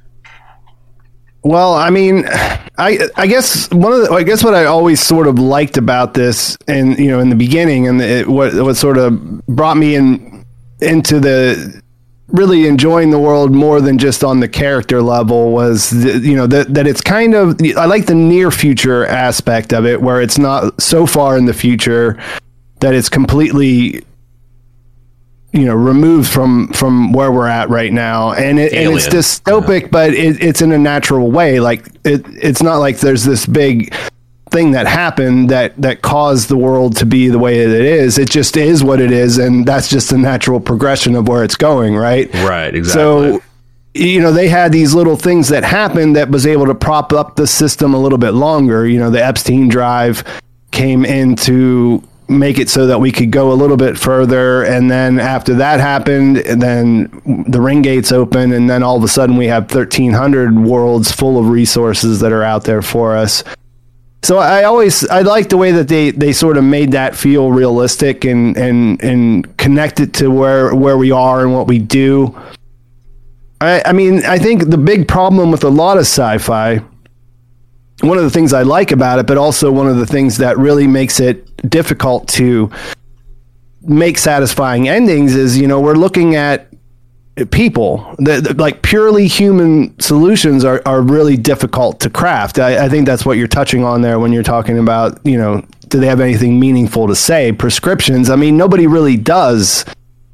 Well, I mean, I guess what I always sort of liked about this, and in the beginning, and what sort of brought me into the really enjoying the world more than just on the character level was that it's kind of, I like the near future aspect of it, where it's not so far in the future that it's completely removed from where we're at right now, and it's dystopic, but it's in a natural way. Like it's not like there's this big thing that happened that caused the world to be the way that it is. It just is what it is, and that's just a natural progression of where it's going, right? Right, exactly. So they had these little things that happened that was able to prop up the system a little bit longer. The Epstein drive came in to make it so that we could go a little bit further, and then after that happened, and then the ring gates open, and then all of a sudden we have 1,300 worlds full of resources that are out there for us. So I like the way that they sort of made that feel realistic and connect it to where we are and what we do. I mean, I think the big problem with a lot of sci-fi, one of the things I like about it, but also one of the things that really makes it difficult to make satisfying endings is, we're looking at people that like purely human solutions are really difficult to craft. I think that's what you're touching on there when you're talking about, do they have anything meaningful to say? Prescriptions. I mean, nobody really does.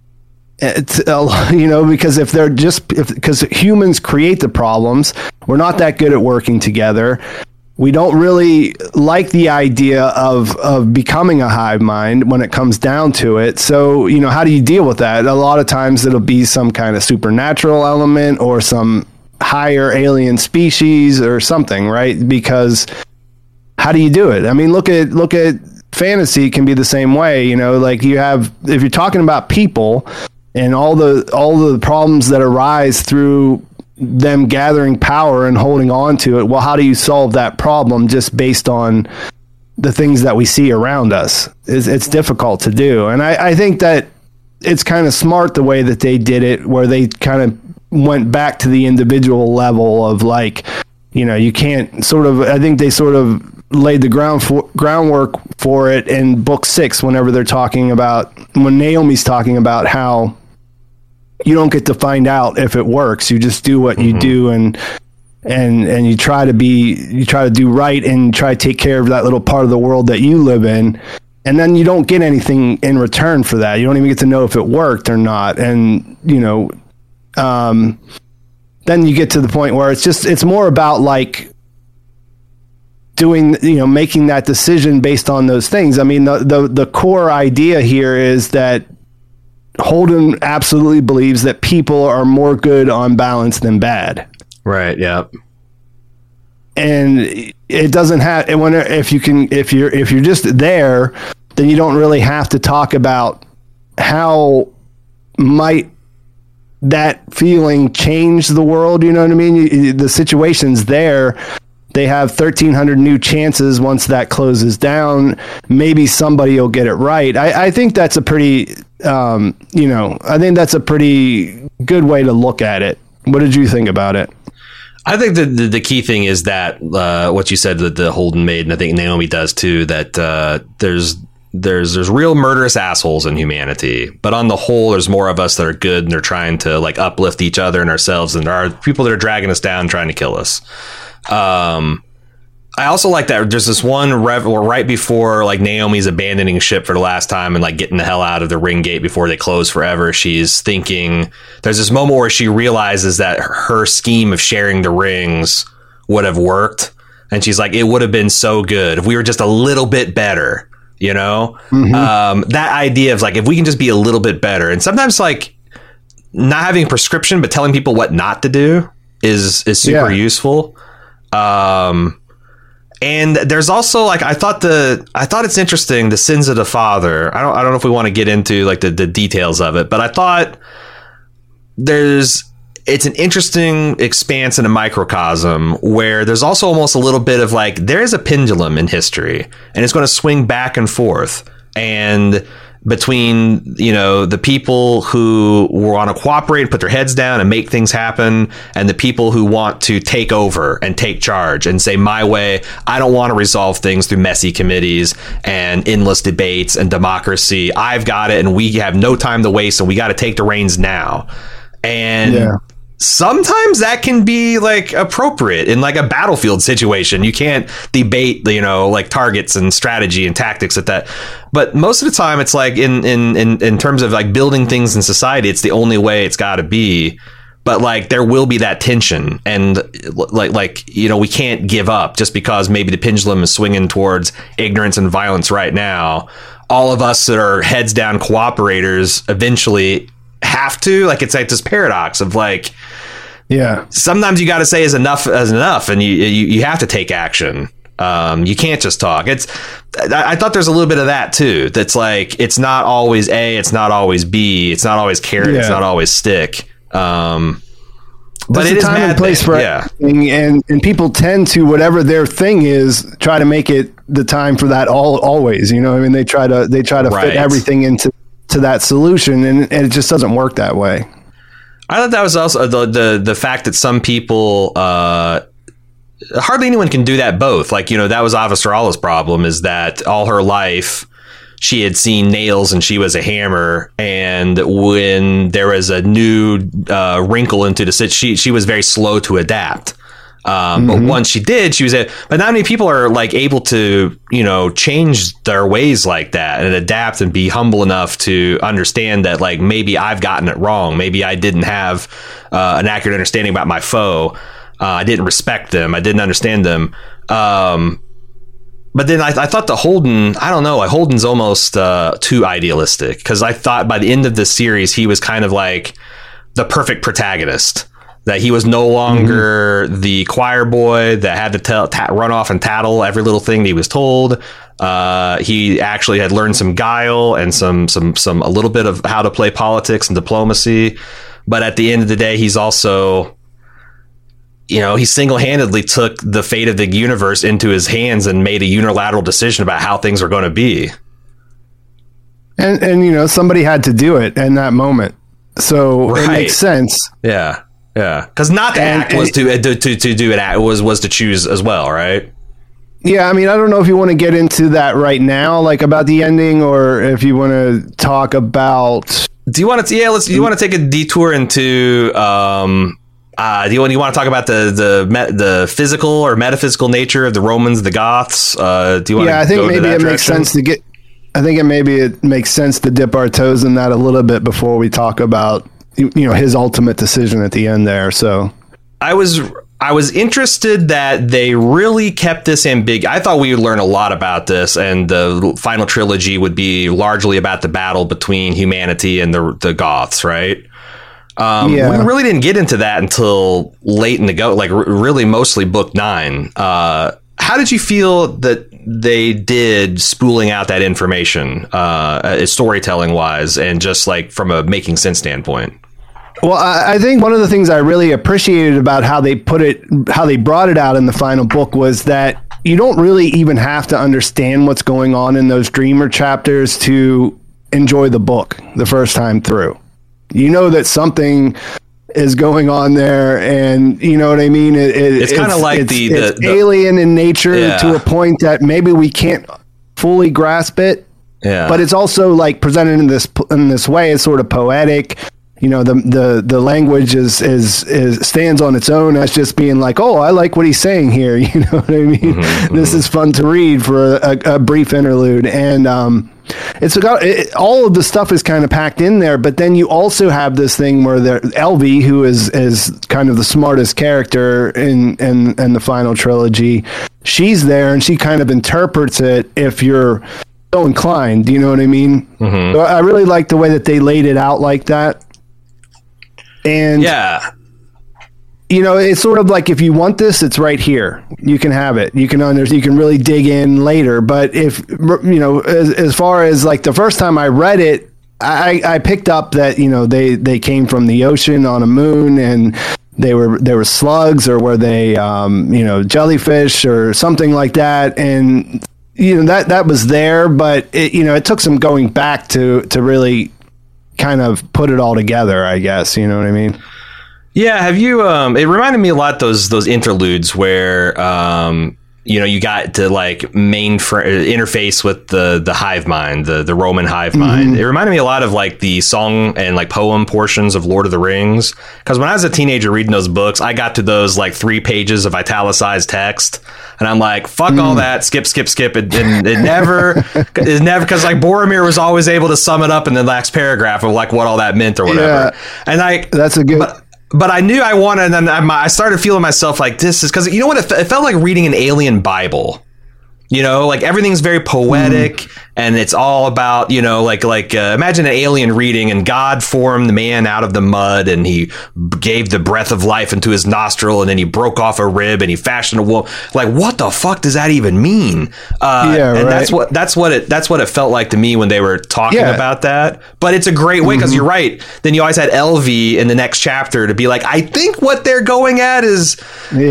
Because because humans create the problems, we're not that good at working together. We don't really like the idea of becoming a hive mind when it comes down to it. So, how do you deal with that? A lot of times it'll be some kind of supernatural element or some higher alien species or something, right? Because how do you do it? I mean, look at fantasy can be the same way, like if you're talking about people and all the problems that arise through them gathering power and holding on to it. Well, how do you solve that problem just based on the things that we see around us? It's difficult to do. And I think that it's kind of smart the way that they did it, where they kind of went back to the individual level of like, you can't sort of, I think they sort of laid the groundwork for it in book 6, when Naomi's talking about how you don't get to find out if it works. You just do what you do, and and you try to do right and try to take care of that little part of the world that you live in. And then you don't get anything in return for that. You don't even get to know if it worked or not. And, then you get to the point where it's more about like doing, making that decision based on those things. I mean, the core idea here is that Holden absolutely believes that people are more good on balance than bad. Right. Yeah. And it doesn't have, if you're just there, then you don't really have to talk about how might that feeling change the world. You know what I mean? The situation's there. They have 1,300 new chances once that closes down. Maybe somebody will get it right. I think that's a pretty, I think that's a pretty good way to look at it. What did you think about it? I think the key thing is that what you said that the Holden made, and I think Naomi does too, that there's real murderous assholes in humanity, but on the whole, there's more of us that are good, and they're trying to like uplift each other and ourselves, and there are people that are dragging us down, trying to kill us. I also like that there's this one right before like Naomi's abandoning ship for the last time and like getting the hell out of the ring gate before they close forever. She's thinking, there's this moment where she realizes that her scheme of sharing the rings would have worked. And she's like, it would have been so good if we were just a little bit better, that idea of like, if we can just be a little bit better. And sometimes like not having a prescription, but telling people what not to do is super useful. And there's also like, I thought it's interesting, the sins of the father. I don't know if we want to get into like the details of it, but I thought it's an interesting expanse and a microcosm where there's also almost a little bit of like, there's a pendulum in history and it's going to swing back and forth. And between, the people who want to cooperate and put their heads down and make things happen, and the people who want to take over and take charge and say, my way, I don't want to resolve things through messy committees and endless debates and democracy. I've got it, and we have no time to waste, and we got to take the reins now. And sometimes that can be like appropriate in like a battlefield situation. You can't debate, like targets and strategy and tactics at that. But most of the time it's like in terms of like building things in society, it's the only way it's got to be. But like there will be that tension, and we can't give up just because maybe the pendulum is swinging towards ignorance and violence right now. All of us that are heads down cooperators eventually have to, like, it's like this paradox of like, sometimes you got to say is enough, and you have to take action. You can't just talk. I thought there's a little bit of that too. That's like, it's not always A, it's not always B, it's not always carrot, it's not always stick. But it is time and place for everything, and people tend to, whatever their thing is, try to make it the time for that always. I mean, they try to fit everything into that solution, and it just doesn't work that way. I thought that was also the fact that some people, hardly anyone can do that both. Like, that was Avasarala's problem, is that all her life she had seen nails and she was a hammer. And when there was a new wrinkle into the situation, she was very slow to adapt. But once she did, but not many people are like able to, change their ways like that and adapt and be humble enough to understand that, like, maybe I've gotten it wrong. Maybe I didn't have an accurate understanding about my foe. I didn't respect them. I didn't understand them. But then I thought Holden, I don't know, Holden's almost too idealistic, because I thought by the end of the series, he was kind of like the perfect protagonist. That he was no longer the choir boy that had to run off and tattle every little thing that he was told. He actually had learned some guile and some a little bit of how to play politics and diplomacy. But at the end of the day, he's also, he single-handedly took the fate of the universe into his hands and made a unilateral decision about how things are going to be. And somebody had to do it in that moment. So it makes sense. Yeah. Yeah, because not to act was to do it was to choose as well, right? Yeah, I mean, I don't know if you want to get into that right now, like about the ending, or if you want to talk about. Do you want to? Yeah, do you want to take a detour into? I Do you want to talk about the physical or metaphysical nature of the Romans, the Goths? Do you want? Yeah, I think maybe it makes sense to get. I think it makes sense to dip our toes in that a little bit before we talk about his ultimate decision at the end there. So I was interested that they really kept this ambiguous. I thought we would learn a lot about this, and the final trilogy would be largely about the battle between humanity and the Goths, right? We really didn't get into that until late in the go, like really mostly book 9. How did you feel that they did spooling out that information, storytelling wise, and just like from a making sense standpoint? Well, I think one of the things I really appreciated about how they brought it out in the final book was that you don't really even have to understand what's going on in those Dreamer chapters to enjoy the book the first time through. You know that something is going on there, and you know what I mean? It's kind of like the alien in nature to a point that maybe we can't fully grasp it. Yeah. But it's also like presented in this way. It's sort of poetic. The language is stands on its own as just being like, oh, I like what he's saying here. You know what I mean? Mm-hmm, this is fun to read for a brief interlude, and all of the stuff is kind of packed in there. But then you also have this thing where Elvi, who is kind of the smartest character in the final trilogy, she's there and she kind of interprets it if you're so inclined. Do you know what I mean? Mm-hmm. So I really like the way that they laid it out like that. And it's sort of like, if you want this, it's right here. You can have it. You can really dig in later. But if as far as like the first time I read it, I picked up that they came from the ocean on a moon, and they were slugs, or were they jellyfish or something like that, and that was there, but it took some going back to really kind of put it all together, I guess. You know what I mean? Yeah. Have you? It reminded me a lot those interludes where you got to like interface with the hive mind, the Roman hive mind. Mm-hmm. It reminded me a lot of like the song and like poem portions of Lord of the Rings. Because when I was a teenager reading those books, I got to those like 3 pages of italicized text, and I'm like, fuck all that, skip. It never, because like Boromir was always able to sum it up in the last paragraph of like what all that meant or whatever. Yeah, and that's a good. But I knew I wanted, and then I started feeling myself like, this is, because you know what, it felt like reading an alien Bible. Like everything's very poetic, and it's all about, imagine an alien reading, and God formed the man out of the mud, and he gave the breath of life into his nostril, and then he broke off a rib, and he fashioned a woman. Like, what the fuck does that even mean? And that's what it felt like to me when they were talking about that. But it's a great way, because you're right. Then you always had Elvi in the next chapter to be like, I think what they're going at is,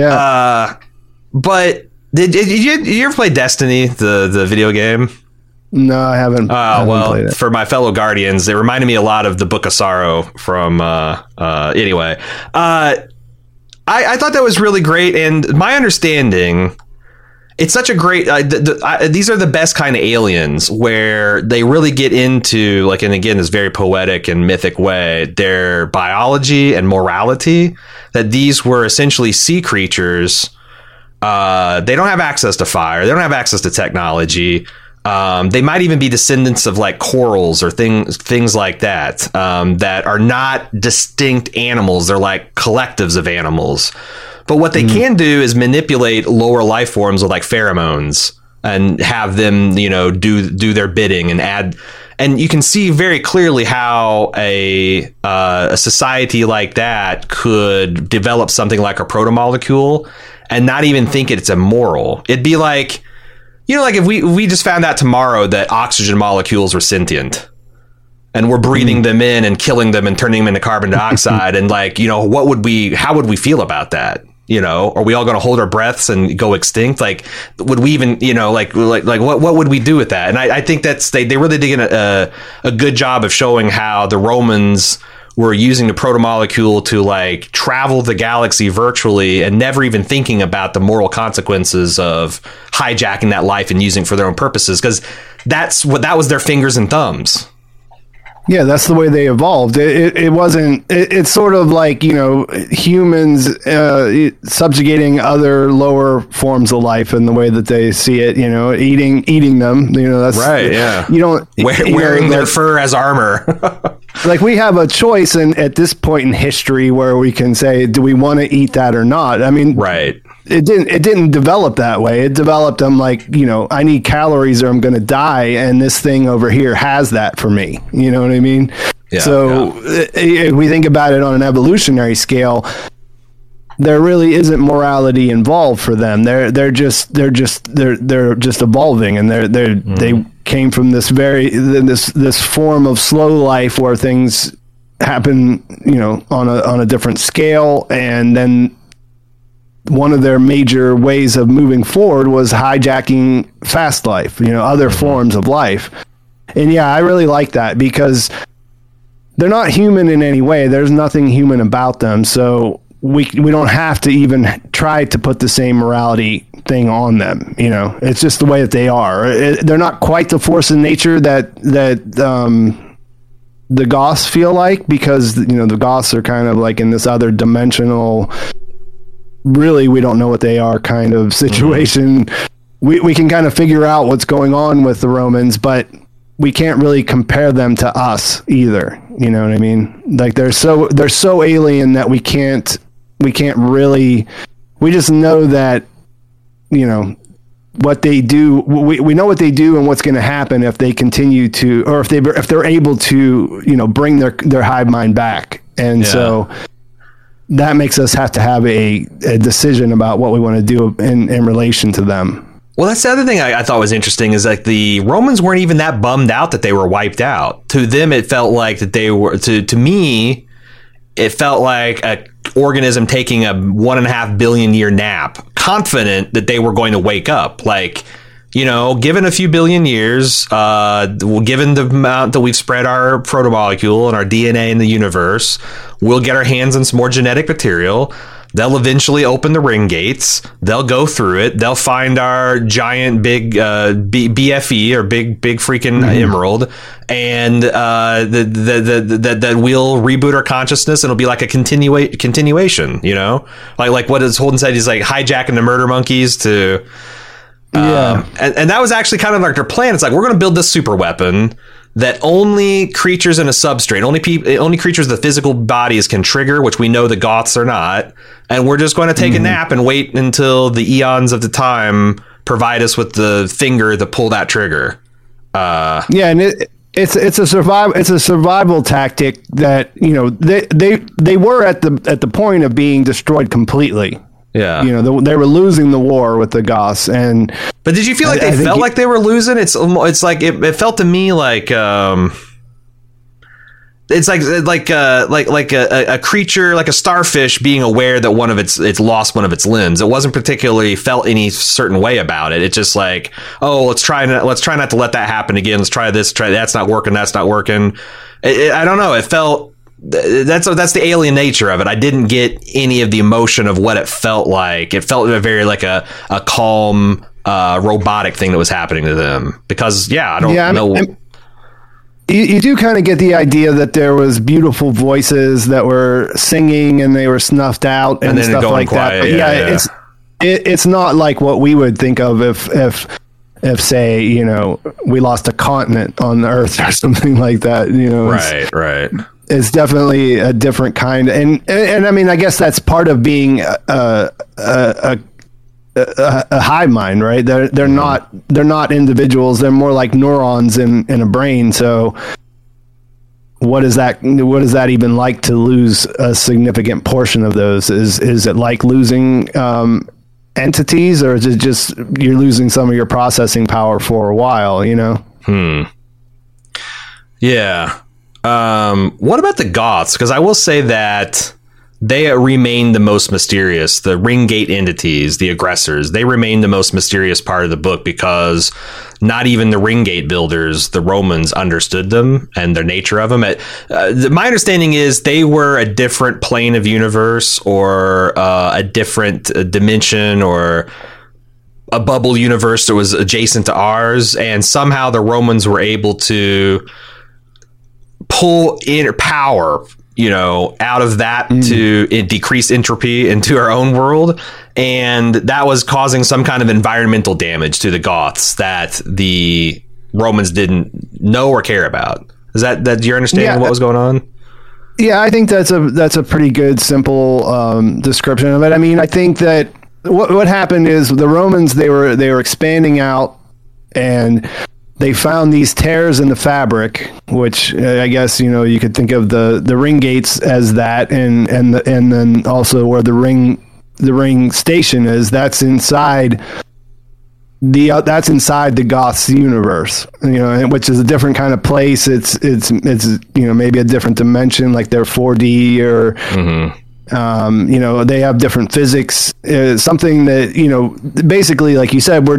but. Did you ever play Destiny, the video game? No, I haven't. Played it. For my fellow Guardians, it reminded me a lot of the Book of Sorrow from. Anyway, I thought that was really great, and my understanding, it's such a great. These are the best kind of aliens, where they really get into, like, and again, this very poetic and mythic way, their biology and morality. That these were essentially sea creatures. They don't have access to fire. They don't have access to technology. They might even be descendants of like corals or things like that, that are not distinct animals. They're like collectives of animals. But what they can do is manipulate lower life forms with like pheromones and have them, do their bidding and add. And you can see very clearly how a society like that could develop something like a protomolecule and not even think it's immoral. It'd be like, like if we just found out tomorrow that oxygen molecules were sentient, and we're breathing them in and killing them and turning them into carbon dioxide, and like, how would we feel about that? Are we all going to hold our breaths and go extinct? Like, would we even, like what would we do with that? And I think that's, they really did a good job of showing how the Romans were using the protomolecule to like travel the galaxy virtually and never even thinking about the moral consequences of hijacking that life and using it for their own purposes. Because that was their fingers and thumbs. Yeah, that's the way they evolved. It wasn't. It's sort of like, you know, humans subjugating other lower forms of life in the way that they see it. You know, eating them. You know, that's right. Yeah, you don't wearing their fur as armor. Like, we have a choice at this point in history where we can say, do we want to eat that or not? I mean, right. It didn't develop that way. It developed, I'm like, you know, I need calories or I'm going to die, and this thing over here has that for me. You know what I mean? Yeah, so if we think about it on an evolutionary scale, there really isn't morality involved for them. They're just evolving, and they came from this form of slow life where things happen, you know, on a different scale, and then one of their major ways of moving forward was hijacking fast life, you know, other forms of life. And yeah, I really like that because they're not human in any way. There's nothing human about them. So we don't have to even try to put the same morality thing on them. You know, it's just the way that they are. They're not quite the force in nature that the Goths feel like, because, you know, the Goths are kind of like in this other dimensional, really, we don't know what they are kind of situation. We can kind of figure out what's going on with the Romans, but we can't really compare them to us either. You know what I mean? Like, they're so alien that we can't really, we just know that, you know, what they do, we know what they do and what's going to happen if they continue to, or if they're able to, you know, bring their hive mind back. And so that makes us have to have a decision about what we want to do in relation to them. Well, that's the other thing I thought was interesting, is like the Romans weren't even that bummed out that they were wiped out. To them, it felt like that they were, to me, it felt like a organism taking a 1.5 billion year nap, confident that they were going to wake up. Like, you know, given a few billion years, given the amount that we've spread our protomolecule and our DNA in the universe, we'll get our hands on some more genetic material. They'll eventually open the ring gates. They'll go through it. They'll find our giant big BFE, or big freaking emerald, and that we'll reboot our consciousness, and it'll be like a continuation. You know, like what is Holden said. He's like hijacking the murder monkeys to. And that was actually kind of like their plan. It's like, we're going to build this super weapon that only creatures in a substrate, only creatures with physical bodies can trigger, which we know the Goths are not. And we're just going to take a nap and wait until the eons of the time provide us with the finger to pull that trigger. And it's a survival tactic that, you know, they were at the point of being destroyed completely. Yeah, you know, they were losing the war with the Goths, but did you feel like they felt like they were losing? It's like it felt to me like it's like a creature, like a starfish, being aware that one of it's lost one of its limbs. It wasn't particularly felt any certain way about it. It's just like, oh, let's try not to let that happen again. Let's try this. That's not working. That's not working. I don't know. It felt. That's the alien nature of it. I didn't get any of the emotion of what it felt like. It felt very like a calm, robotic thing that was happening to them. Because, I don't know. You do kind of get the idea that there was beautiful voices that were singing and they were snuffed out and stuff like quiet, that. But it's not like what we would think of if say, you know, we lost a continent on the Earth or something like that. You know, right. It's definitely a different kind, and I mean, I guess that's part of being a hive mind, right? They're not individuals. They're more like neurons in a brain. So, what is that even like to lose a significant portion of those? Is it like losing entities, or is it just you're losing some of your processing power for a while? You know? Yeah. What about the Goths? Because I will say that they remain the most mysterious. The ring gate entities, the aggressors, they remain the most mysterious part of the book, because not even the ring gate builders, the Romans, understood them and their nature of them. My understanding is they were a different plane of universe, or a different dimension, or a bubble universe that was adjacent to ours. And somehow the Romans were able to pull inner power, out of that to decrease entropy into our own world. And that was causing some kind of environmental damage to the Goths that the Romans didn't know or care about. Is that your understanding of what was going on? Yeah, I think that's a pretty good, simple description of it. I mean, I think that what happened is the Romans, they were expanding out, and they found these tears in the fabric, which I guess you could think of the ring gates as that, and then also where the ring station is. That's inside the Goths universe, which is a different kind of place. It's maybe a different dimension, like they're 4D or. They have different physics, something that, basically, like you said,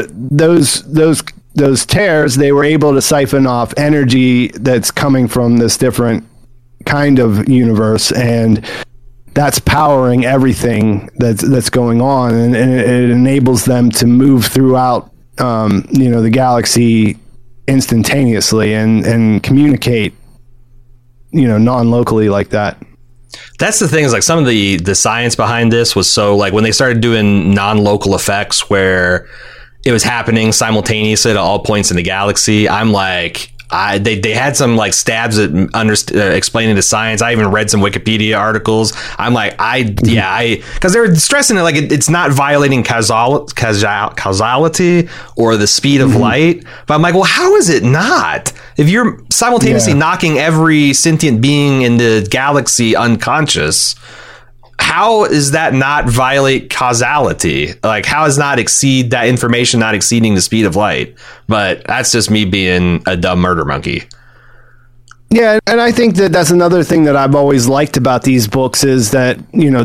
those tears, they were able to siphon off energy that's coming from this different kind of universe, and that's powering everything that's going on, and it enables them to move throughout, the galaxy instantaneously and communicate, non-locally like that. That's the thing, is like some of the science behind this was so, like, when they started doing non-local effects where it was happening simultaneously at all points in the galaxy, I'm like, they had some like stabs at explaining the science. I even read some Wikipedia articles. I'm like, because they were stressing it like it's not violating causality or the speed of light. But I'm like, well, how is it not? If you're simultaneously knocking every sentient being in the galaxy unconscious, how is that not violate causality? Like, how is that information not exceeding the speed of light? But that's just me being a dumb murder monkey. Yeah, and I think that's another thing that I've always liked about these books is that,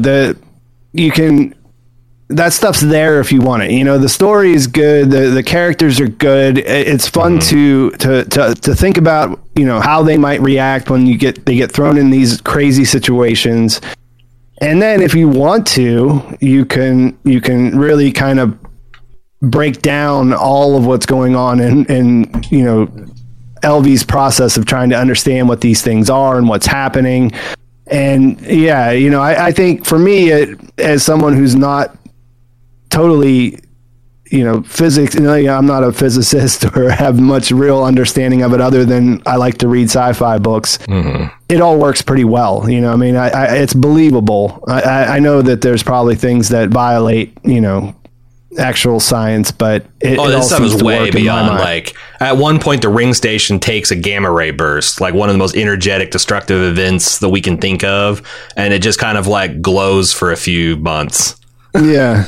that stuff's there if you want it. The story is good, the characters are good. It's fun to think about, how they might react when they get thrown in these crazy situations. And then if you want to, you can really kind of break down all of what's going on in LV's process of trying to understand what these things are and what's happening. And I think for me, as someone who's not totally, physics, I'm not a physicist or have much real understanding of it other than I like to read sci-fi books. It all works pretty well. It's believable. I know that there's probably things that violate, actual science, but this stuff is way beyond. Like, at one point, the ring station takes a gamma ray burst, like one of the most energetic, destructive events that we can think of, and it just kind of like glows for a few months. Yeah.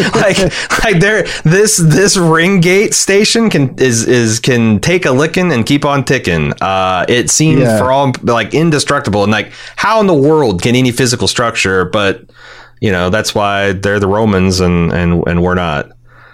this ring gate station can take a licking and keep on ticking. It seemed for all like indestructible, and like, how in the world can any physical structure? But that's why they're the Romans and we're not.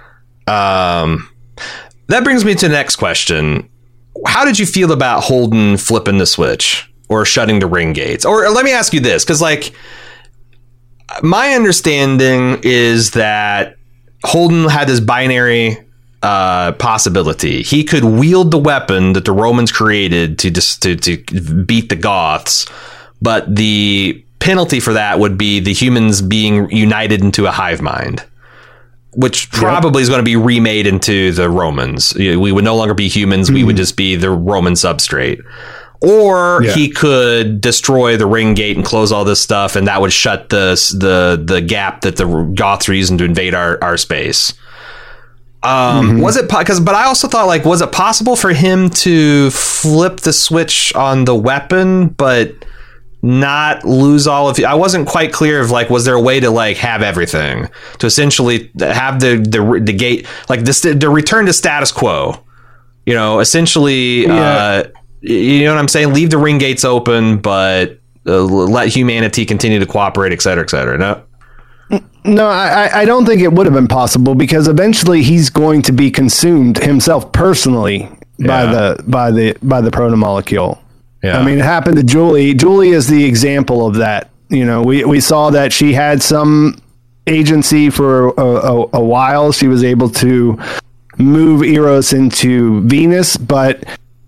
That brings me to the next question. How did you feel about Holden flipping the switch or shutting the ring gates? Or let me ask you this, because like, my understanding is that Holden had this binary possibility. He could wield the weapon that the Romans created to beat the Goths, but the penalty for that would be the humans being united into a hive mind, which probably is going to be remade into the Romans. We would no longer be humans. We would just be the Roman substrate. Or he could destroy the ring gate and close all this stuff, and that would shut the gap that the Goths were using to invade our space. Was it? But I also thought, like, was it possible for him to flip the switch on the weapon, but not lose all of? I wasn't quite clear of, like, was there a way to like have everything, to essentially have the gate, like the return to status quo? Essentially. You know what I'm saying? Leave the ring gates open, but let humanity continue to cooperate, et cetera, et cetera. No, I don't think it would have been possible, because eventually he's going to be consumed himself personally by the protomolecule. Yeah. I mean, it happened to Julie. Julie is the example of that. We saw that she had some agency for a while. She was able to move Eros into Venus, but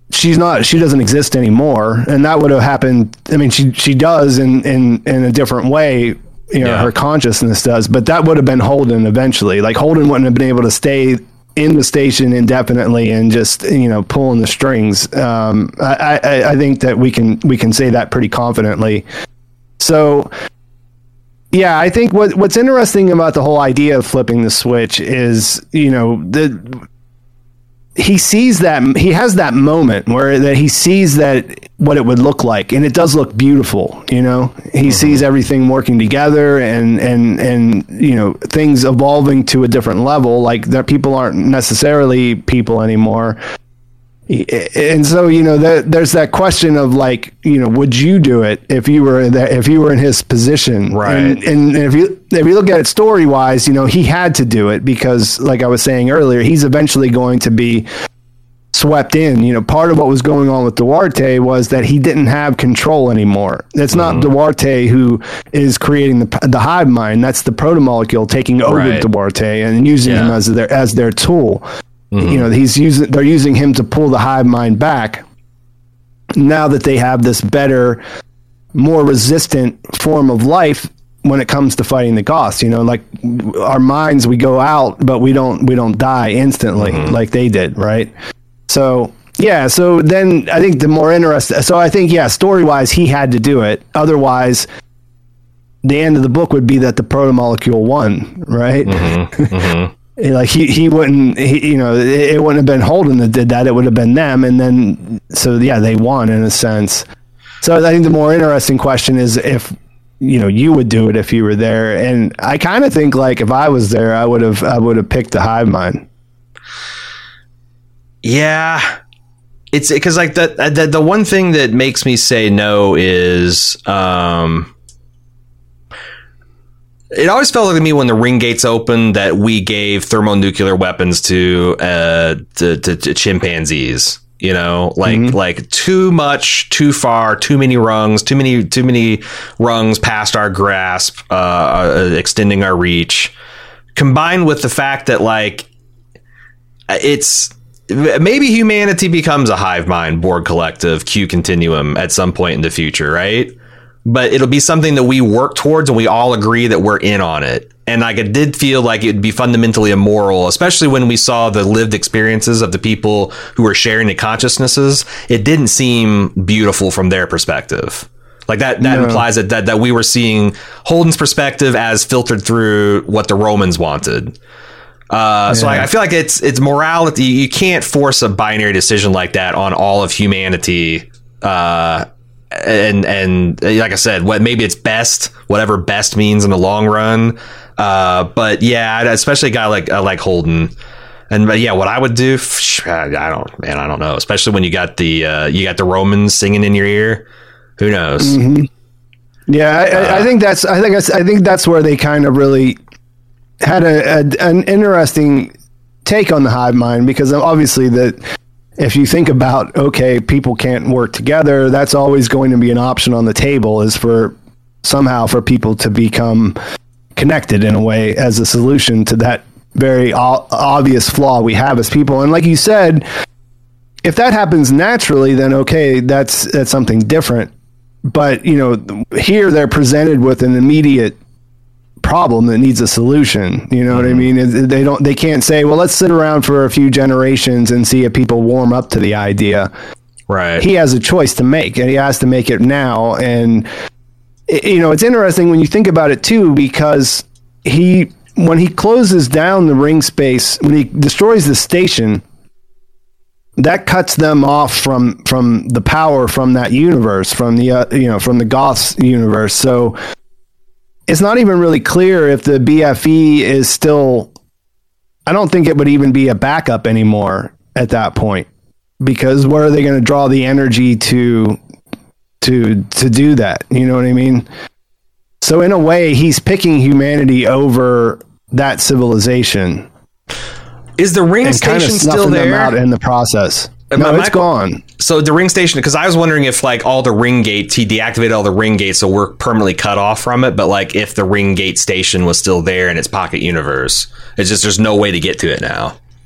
she doesn't exist anymore, and that would have happened. I mean, she does in a different way. Her consciousness does, but that would have been Holden eventually. Like Holden wouldn't have been able to stay in the station indefinitely and just pulling the strings. I think that we can say that pretty confidently. So yeah, I think what's interesting about the whole idea of flipping the switch is he sees that he has that moment where that he sees that what it would look like, and it does look beautiful. He sees everything working together and things evolving to a different level, like that people aren't necessarily people anymore. And so there's that question of like, would you do it if you were in his position, right? And if you look at it story wise, he had to do it because, like I was saying earlier, he's eventually going to be swept in. Part of what was going on with Duarte was that he didn't have control anymore. That's not Duarte who is creating the hive mind. That's the protomolecule taking over Duarte and using him as their tool. They're using him to pull the hive mind back now that they have this better, more resistant form of life when it comes to fighting the Goths. Like our minds, we go out, but we don't die instantly like they did, right? So yeah, so then I think the more interesting. So I think story wise, he had to do it. Otherwise, the end of the book would be that the protomolecule won, right? Like he wouldn't, it wouldn't have been Holden that did that. It would have been them. And then, so yeah, they won in a sense. So I think the more interesting question is if, you would do it if you were there. And I kind of think like if I was there, I would have picked the hive mind. Yeah. It's because like the one thing that makes me say no is, it always felt like to me when the ring gates opened that we gave thermonuclear weapons to chimpanzees. Like too much, too far, too many rungs past our grasp, extending our reach. Combined with the fact that like it's maybe humanity becomes a hive mind, Borg collective, Q continuum at some point in the future, right? But it'll be something that we work towards and we all agree that we're in on it. And like it did feel like it'd be fundamentally immoral, especially when we saw the lived experiences of the people who were sharing the consciousnesses. It didn't seem beautiful from their perspective. Like that implies that we were seeing Holden's perspective as filtered through what the Romans wanted. So I feel like it's morality. You can't force a binary decision like that on all of humanity. And like I said, maybe it's best, whatever best means in the long run. But yeah, especially a guy like Holden. And but yeah, what I would do, I don't know. Especially when you got the Romans singing in your ear. Who knows? Mm-hmm. Yeah, I think that's where they kind of really had an interesting take on the hive mind, because obviously that. If you think about, okay, people can't work together, that's always going to be an option on the table, is for people to become connected in a way as a solution to that very obvious flaw we have as people. And like you said, if that happens naturally, then okay, that's something different. But, here they're presented with an immediate problem that needs a solution. You know what I mean? They can't say, well, let's sit around for a few generations and see if people warm up to the idea. Right. He has a choice to make, and he has to make it now. And it's interesting when you think about it too, because when he closes down the ring space, when he destroys the station, that cuts them off from the power from that universe, from the Goths universe. So it's not even really clear if the BFE is still. I don't think it would even be a backup anymore at that point, because where are they going to draw the energy to do that? You know what I mean? So in a way, he's picking humanity over that civilization. Is the ring station still there? Them out in the process. No, it's gone. So the ring station, because I was wondering if like all the ring gates, he deactivated all the ring gates, so we're permanently cut off from it. But like if the ring gate station was still there in its pocket universe, it's just there's no way to get to it now.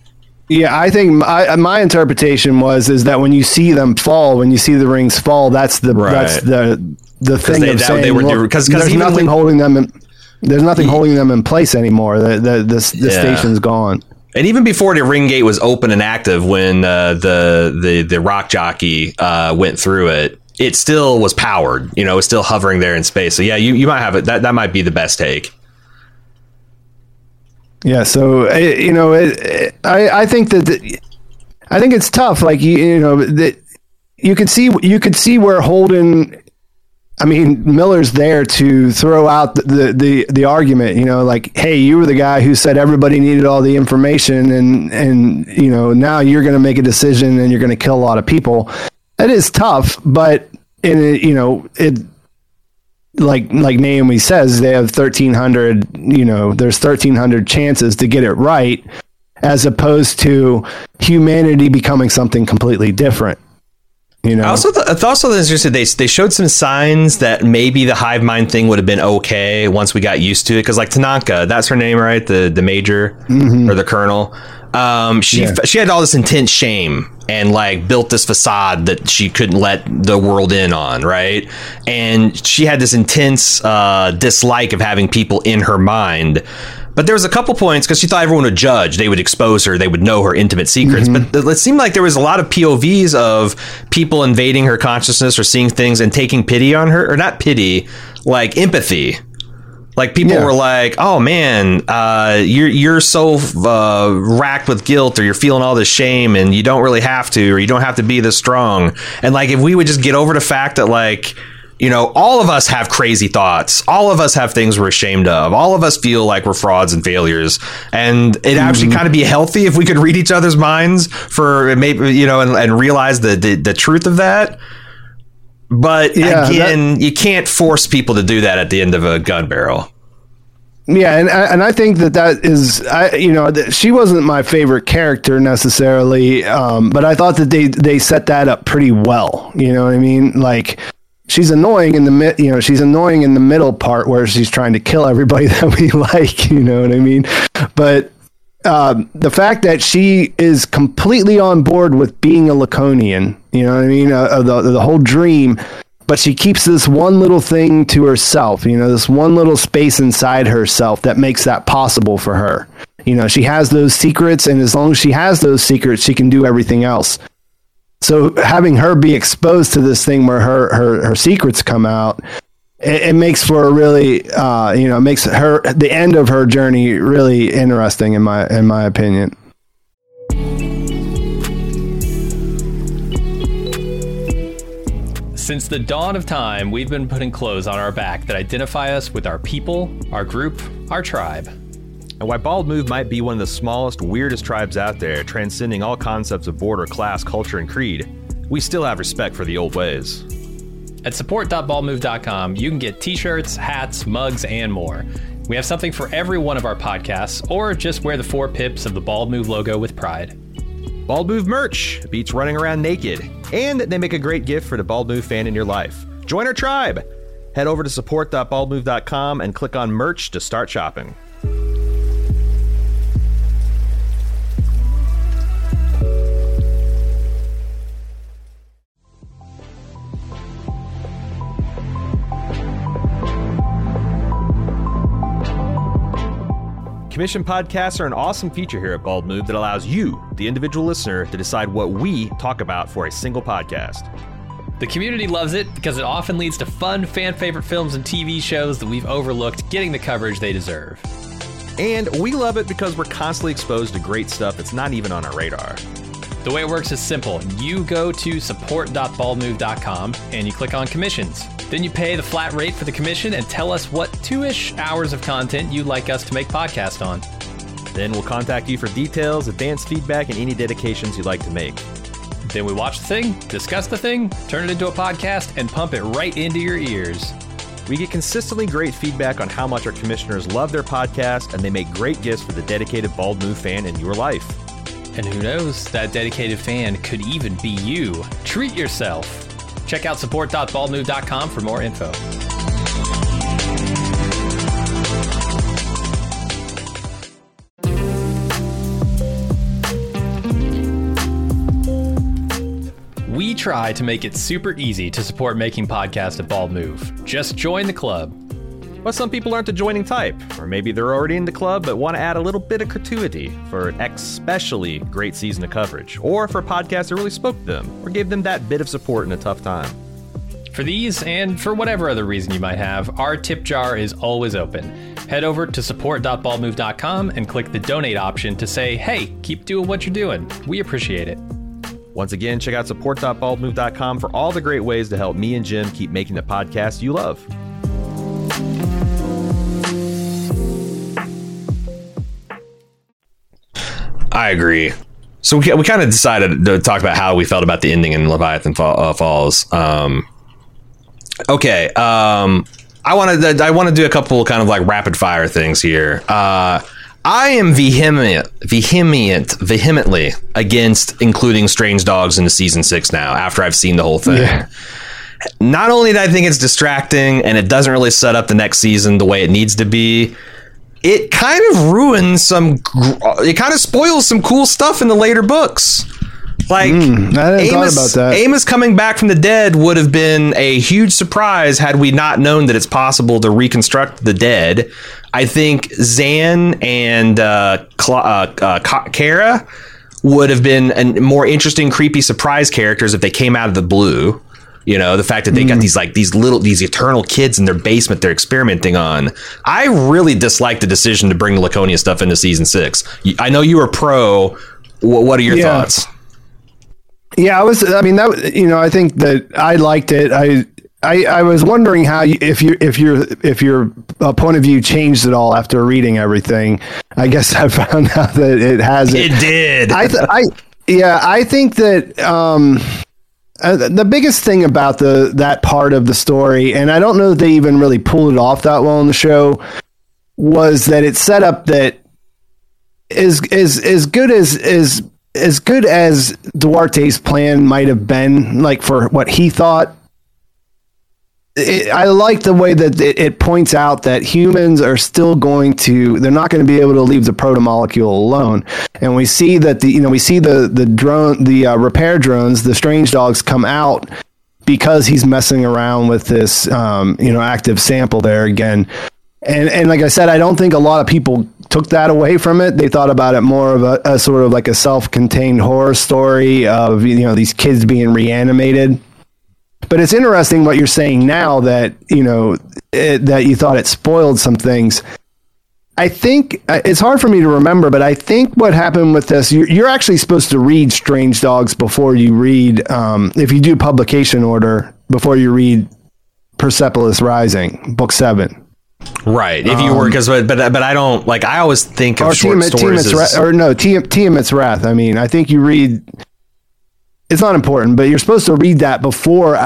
Yeah, I think my interpretation is that when you see them fall, when you see the rings fall, that's the thing of saying because there's nothing holding them in, there's nothing holding them in place anymore. The station's gone. And even before the ring gate was open and active, when the rock jockey went through it, it still was powered. You know, it was still hovering there in space. So yeah, you might have it. That might be the best take. Yeah, so I think that I think it's tough. Like that you could see where Holden. I mean, Miller's there to throw out the argument. You know, like, hey, you were the guy who said everybody needed all the information, and now you're going to make a decision and you're going to kill a lot of people. That is tough, but like Naomi says, they have 1,300, there's 1,300 chances to get it right, as opposed to humanity becoming something completely different. I also thought interesting. They showed some signs that maybe the hive mind thing would have been okay once we got used to it. Because like Tanaka, that's her name, right? The major or the colonel. She had all this intense shame and like built this facade that she couldn't let the world in on, right? And she had this intense dislike of having people in her mind. But there was a couple points because she thought everyone would judge. They would expose her. They would know her intimate secrets. But it seemed like there was a lot of POVs of people invading her consciousness or seeing things and taking pity on her, or not pity, like empathy. Like people were like, "Oh man, you're so racked with guilt, or you're feeling all this shame, and you don't really have to, or you don't have to be this strong." And like if we would just get over the fact that like, all of us have crazy thoughts. All of us have things we're ashamed of. All of us feel like we're frauds and failures. And it'd actually kind of be healthy if we could read each other's minds for maybe, and realize the truth of that. But again, you can't force people to do that at the end of a gun barrel. Yeah, and I think that is, she wasn't my favorite character necessarily, but I thought that they set that up pretty well. You know what I mean? Like, she's annoying in the middle part where she's trying to kill everybody that we like. You know what I mean? But the fact that she is completely on board with being a Laconian, you know what I mean? The whole dream, but she keeps this one little thing to herself, this one little space inside herself that makes that possible for her. She has those secrets, and as long as she has those secrets, she can do everything else. So having her be exposed to this thing where her secrets come out, it makes for a really, makes the end of her journey really interesting in my opinion. Since the dawn of time, we've been putting clothes on our back that identify us with our people, our group, our tribe. And while Bald Move might be one of the smallest, weirdest tribes out there, transcending all concepts of border, class, culture, and creed, we still have respect for the old ways. At support.baldmove.com, you can get t-shirts, hats, mugs, and more. We have something for every one of our podcasts, or just wear the 4 pips of the Bald Move logo with pride. Bald Move merch beats running around naked, and they make a great gift for the Bald Move fan in your life. Join our tribe! Head over to support.baldmove.com and click on merch to start shopping. Commission podcasts are an awesome feature here at Bald Move that allows you, the individual listener, to decide what we talk about for a single podcast. The community loves it because it often leads to fun, fan-favorite films and TV shows that we've overlooked getting the coverage they deserve. And we love it because we're constantly exposed to great stuff that's not even on our radar. The way it works is simple. You go to support.baldmove.com and you click on commissions. Then you pay the flat rate for the commission and tell us what 2-ish hours of content you'd like us to make podcast on. Then we'll contact you for details, advanced feedback, and any dedications you'd like to make. Then we watch the thing, discuss the thing, turn it into a podcast, and pump it right into your ears. We get consistently great feedback on how much our commissioners love their podcast, and they make great gifts for the dedicated Bald Move fan in your life. And who knows, that dedicated fan could even be you. Treat yourself. Check out support.baldmove.com for more info. try to make it super easy to support Making Podcast a Bald Move. Just join the club. But some people aren't the joining type, or maybe they're already in the club but want to add a little bit of gratuity for an especially great season of coverage, or for a podcast that really spoke to them, or gave them that bit of support in a tough time. For these, and for whatever other reason you might have, our tip jar is always open. Head over to support.baldmove.com and click the donate option to say, hey, keep doing what you're doing. We appreciate it. Once again, check out support.baldmove.com for all the great ways to help me and Jim keep making the podcast you love. I agree. So we kind of decided to talk about how we felt about the ending in Leviathan Falls. Okay. I want to do a couple kind of like rapid fire things here. I am vehemently against including Strange Dogs into season 6 now, after I've seen the whole thing. Yeah. Not only do I think it's distracting and it doesn't really set up the next season the way it needs to be, it kind of ruins it kind of spoils some cool stuff in the later books. Like, I didn't thought about that. Amos coming back from the dead would have been a huge surprise had we not known that it's possible to reconstruct the dead. I think Zan and Kara would have been more interesting, creepy surprise characters if they came out of the blue. You know, the fact that they got these eternal kids in their basement they're experimenting on. I really dislike the decision to bring the Laconia stuff into season 6. I know you were pro. What are your thoughts? Yeah, I think that I liked it. I was wondering how if your point of view changed at all after reading everything. I guess I found out that it hasn't. It did. I think that the biggest thing about that part of the story, and I don't know that they even really pulled it off that well in the show, was that it set up that as good as Duarte's plan might have been, like for what he thought. I like the way that it points out that humans are still they're not going to be able to leave the protomolecule alone. And we see that the repair drones, the Strange Dogs, come out because he's messing around with this, active sample there again. And like I said, I don't think a lot of people took that away from it. They thought about it more of a sort of like a self-contained horror story of, these kids being reanimated. But it's interesting what you're saying now that, that you thought it spoiled some things. I think it's hard for me to remember, but I think what happened with this, you're actually supposed to read Strange Dogs before you read, if you do publication order, before you read Persepolis Rising, book 7. Right. If you were, but I don't, like, I always think of short stories Tiamat's Wrath. I mean, I think you read... It's not important, but you're supposed to read that before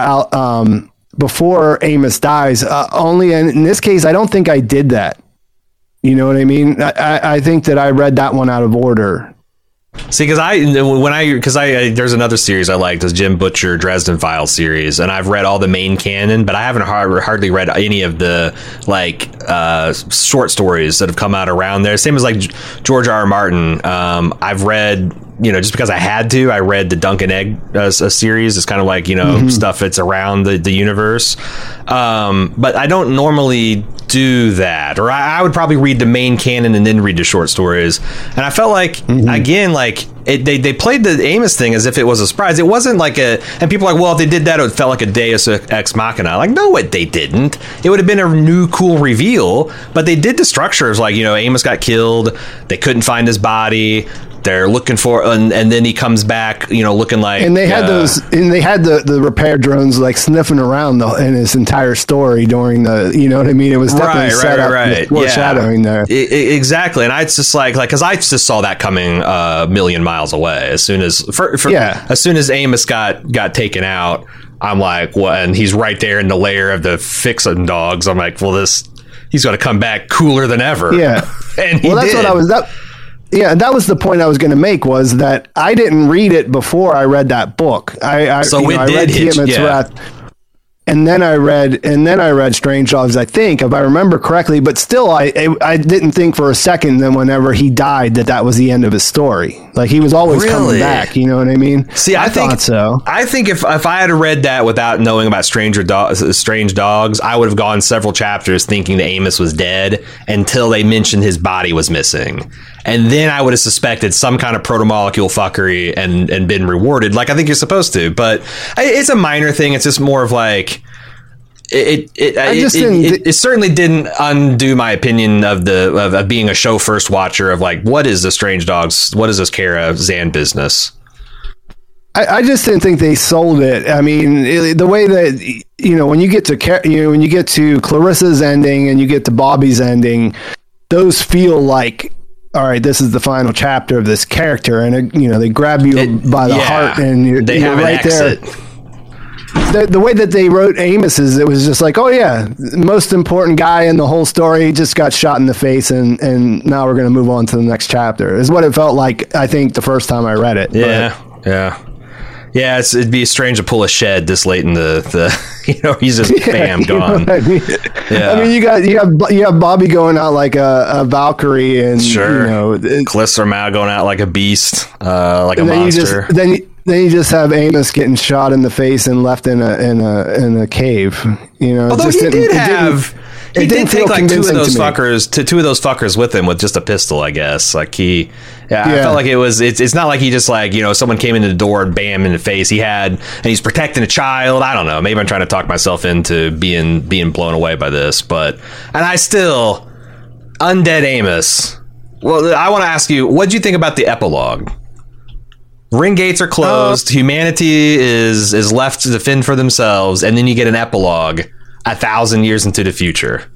Amos dies. Only in this case, I don't think I did that. You know what I mean? I think that I read that one out of order. See, there's another series I like, the Jim Butcher Dresden Files series, and I've read all the main canon, but I haven't hardly read any of the short stories that have come out around there. Same as like George R. R. Martin. I've read, just because I had to, I read the Dunk and Egg series. It's kind of like, stuff that's around the universe. But I don't normally do that, or I would probably read the main canon and then read the short stories. And I felt like, again, like they played the Amos thing as if it was a surprise. It wasn't like and people are like, well, if they did that, it felt like a Deus Ex Machina. Like, no, they didn't. It would have been a new cool reveal, but they did the structures like, Amos got killed. They couldn't find his body. They're looking for, and then he comes back, looking like. And they had the repair drones like sniffing around in his entire story during the, you know what I mean? It was definitely set up foreshadowing there. Exactly, and it's just like because I just saw that coming a million miles away as soon as as soon as Amos got taken out. I'm like, what? And he's right there in the lair of the Fixin' Dogs. I'm like, well, he's going to come back cooler than ever. Yeah, and that's what I was. Yeah, that was the point I was going to make, was that I didn't read it before I read that book. I read Tiamat's Wrath. and then I read Strange Dogs, I think, if I remember correctly. But still, I didn't think for a second that whenever he died that was the end of his story. Like, he was always coming back. You know what I mean? See, I thought so. I think if I had read that without knowing about Strange Dogs, I would have gone several chapters thinking that Amos was dead until they mentioned his body was missing. And then I would have suspected some kind of proto-molecule fuckery and been rewarded like I think you're supposed to. But it's a minor thing. It's just more of like, it certainly didn't undo my opinion of being a show first watcher of like, what is the Strange Dogs? What is this Kara Zan business? I just didn't think they sold it. I mean, the way that, when you get to Clarissa's ending and you get to Bobby's ending, those feel like, all right, this is the final chapter of this character, and they grab you by the heart, and you're right there. The way that they wrote Amos's, it was just like, oh yeah, the most important guy in the whole story just got shot in the face, and now we're going to move on to the next chapter. Is what it felt like. I think the first time I read it. Yeah, it'd be strange to pull a shed this late in the he's just bam gone. I mean? Yeah, I mean you have Bobby going out like a Valkyrie, and Callisto Mao going out like a beast, like a monster. Then you just have Amos getting shot in the face and left in a cave. Although he did take like two of those fuckers with him with just a pistol, I guess. Like I felt like it's not like he just like, someone came into the door and bam in the face. And he's protecting a child. I don't know. Maybe I'm trying to talk myself into being blown away by this, and I still, Undead Amos. Well, I want to ask you, what do you think about the epilogue? Ring gates are closed. Humanity is left to fend for themselves. And then you get an epilogue 1,000 years into the future.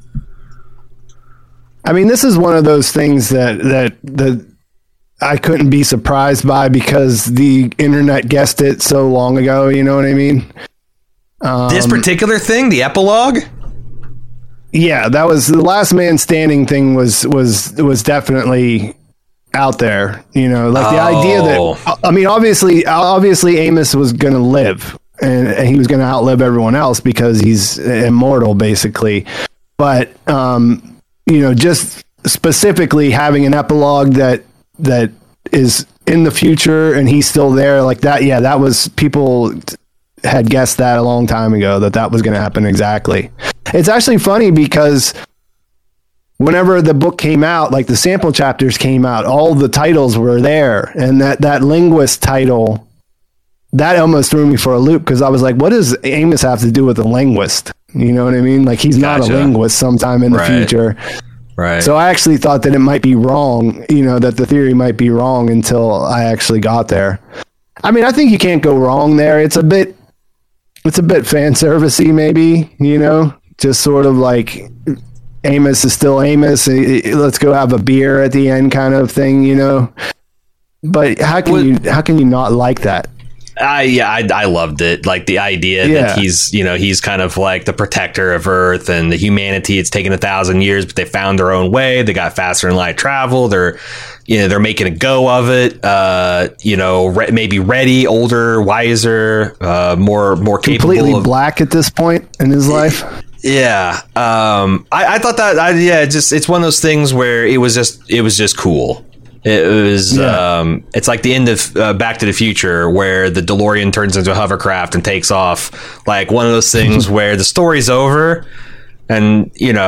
I mean, this is one of those things that I couldn't be surprised by because the internet guessed it so long ago. You know what I mean? This particular thing, the epilogue? Yeah, that was the Last Man Standing thing was definitely out there. The idea that, I mean, obviously Amos was going to live. And he was going to outlive everyone else because he's immortal, basically. But, just specifically having an epilogue that is in the future and he's still there like that. Yeah, that was, people had guessed that a long time ago that was going to happen exactly. It's actually funny because whenever the book came out, like the sample chapters came out, all the titles were there. And that linguist title, that almost threw me for a loop because I was like, what does Amos have to do with a linguist? You know what I mean? Like, he's not a linguist sometime in the future. Right. So I actually thought that it might be wrong, that the theory might be wrong until I actually got there. I mean, I think you can't go wrong there. It's a bit fan servicey, maybe, just sort of like Amos is still Amos. Let's go have a beer at the end kind of thing, But how can you not like that? I loved it. Like the idea that he's kind of like the protector of Earth and the humanity. It's taken 1,000 years, but they found their own way. They got faster than light travel. They're making a go of it. Maybe ready, older, wiser, more capable. Completely black at this point in his life. Yeah. I thought that. It's one of those things where it was just cool. It was, it's like the end of Back to the Future where the DeLorean turns into a hovercraft and takes off. Like one of those things where the story's over and,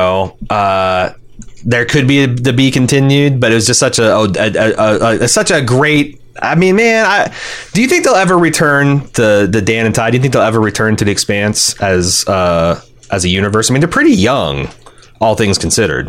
there could be continued, but it was just such such a great, I mean, man, do you think they'll ever return the Dan and Ty? Do you think they'll ever return to the Expanse as a universe? I mean, they're pretty young, all things considered.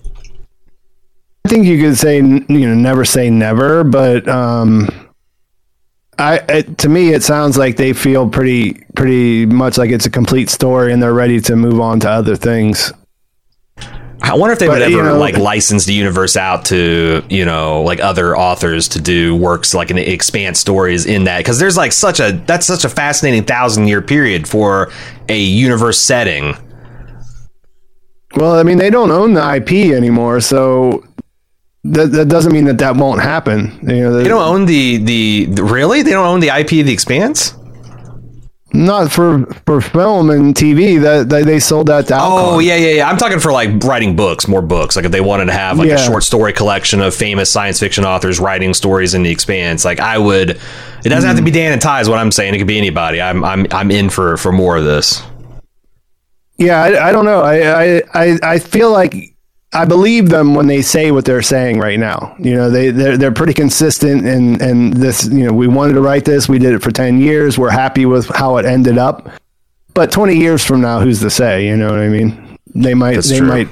I think you could say, never say never, but to me, it sounds like they feel pretty much like it's a complete story and they're ready to move on to other things. I wonder if they would ever license the universe out to, like other authors to do works like an Expanse stories in that, because there's like that's such a fascinating 1,000-year period for a universe setting. Well, I mean, they don't own the IP anymore, so that doesn't mean that won't happen. They don't own really? They don't own the IP of the Expanse? Not for film and TV. That they sold that to Alcon. Oh yeah. I'm talking for like writing books, more books. Like if they wanted to have like a short story collection of famous science fiction authors writing stories in the Expanse, like I would. It doesn't have to be Dan and Ty. Is what I'm saying. It could be anybody. I'm in for more of this. Yeah, I don't know. I feel like I believe them when they say what they're saying right now. You know, they're pretty consistent, and this, you know, we wanted to write this. We did it for 10 years. We're happy with how it ended up. But 20 years from now, who's to say? You know what I mean? They might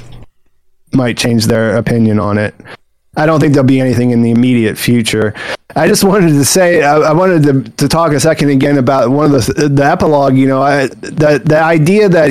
change their opinion on it. I don't think there'll be anything in the immediate future. I just wanted to say, I wanted to talk a second again about one of the epilogue. You know, the idea that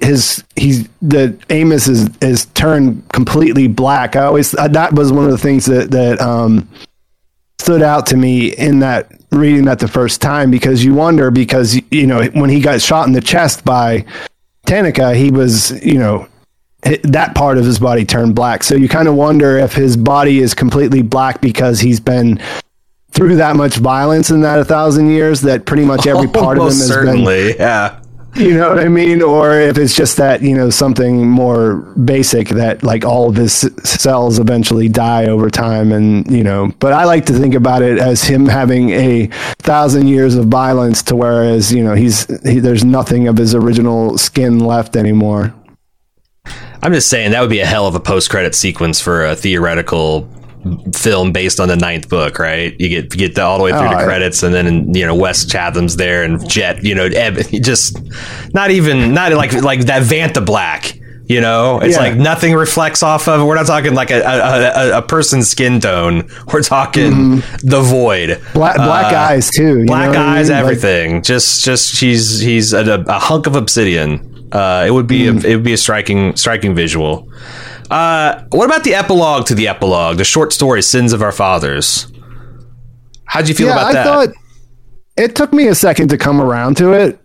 that Amos is turned completely black. That was one of the things that stood out to me in that reading that the first time, because you wonder, because, you know, when he got shot in the chest by Tanika, he was, you know, that part of his body turned black. So you kind of wonder if his body is completely black because he's been through that much violence in that 1,000 years, that pretty much every part of him has certainly, yeah. You know what I mean? Or if it's just that, you know, something more basic, that like all of his cells eventually die over time. And, you know, but I like to think about it as him having 1,000 years of violence, to whereas, you know, there's nothing of his original skin left anymore. I'm just saying that would be a hell of a post-credit sequence for a theoretical film based on the 9th book, right? You get all the way through the credits, and then, you know, Wes Chatham's there, and Jet, you know, just not like that Vanta Black, you know, it's like nothing reflects off of. We're not talking like a person's skin tone. We're talking the void, black eyes too, black eyes, everything. Like, just he's a hunk of obsidian. It would be a striking visual. What about the epilogue to the epilogue, the short story Sins of Our Fathers? How'd you feel about that? I thought it took me a second to come around to it.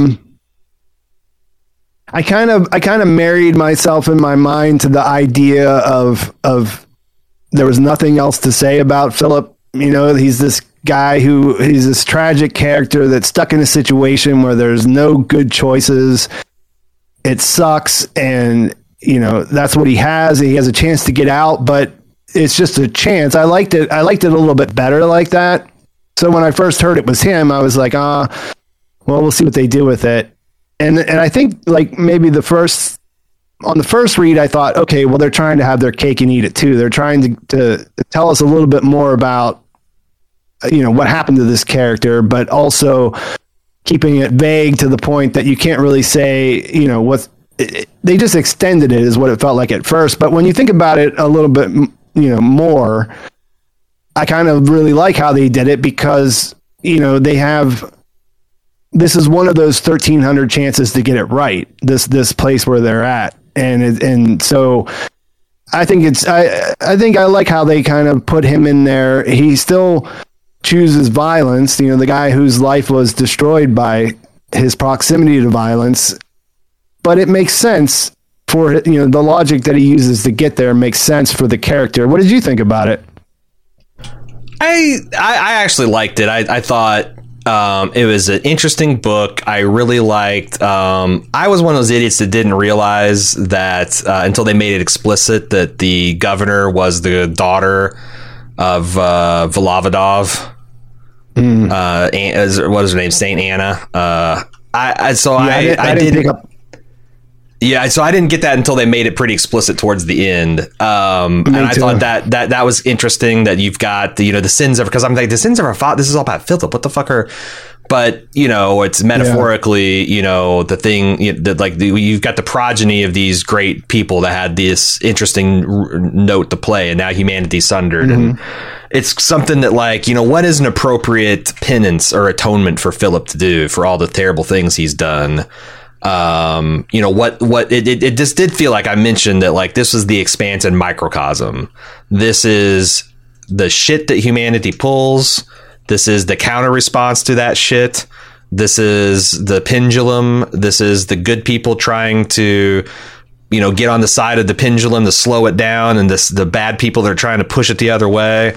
I kind of married myself in my mind to the idea of there was nothing else to say about Philip. You know, he's this guy he's this tragic character that's stuck in a situation where there's no good choices. It sucks, and, you know, that's what he has. He has a chance to get out, but it's just a chance. I liked it a little bit better like that. So when I first heard it was him, I was like, well, we'll see what they do with it. And I think, like, maybe on the first read, I thought, okay, well, they're trying to have their cake and eat it too. They're trying to tell us a little bit more about, you know, what happened to this character, but also keeping it vague to the point that you can't really say, you know, they just extended it, is what it felt like at first. But when you think about it a little bit, you know, more, I kind of really like how they did it, because, you know, this is one of those 1,300 chances to get it right. This place where they're at. And so I think I think I like how they kind of put him in there. He still chooses violence, you know, the guy whose life was destroyed by his proximity to violence, but it makes sense for, you know, the logic that he uses to get there makes sense for the character. What did you think about it? I actually liked it. I thought it was an interesting book. I really liked. I was one of those idiots that didn't realize that until they made it explicit that the governor was the daughter of Volovadov. What is her name? Saint Anna. So I didn't get that until they made it pretty explicit towards the end. And I thought that was interesting, that you've got the sins of, because I'm like, the sins of our father. This is all about Philip. What the fuck are? But, you know, it's metaphorically, you know, the thing that, like, you've got the progeny of these great people that had this interesting note to play, and now humanity's sundered. And it's something that, like, you know, what is an appropriate penance or atonement for Philip to do for all the terrible things he's done? You know, what it just did feel like I mentioned that, like, this was the Expanse in microcosm. This is the shit that humanity pulls. This is the counter response to that shit. This is the pendulum. This is the good people trying to, you know, get on the side of the pendulum to slow it down, and the bad people that are trying to push it the other way.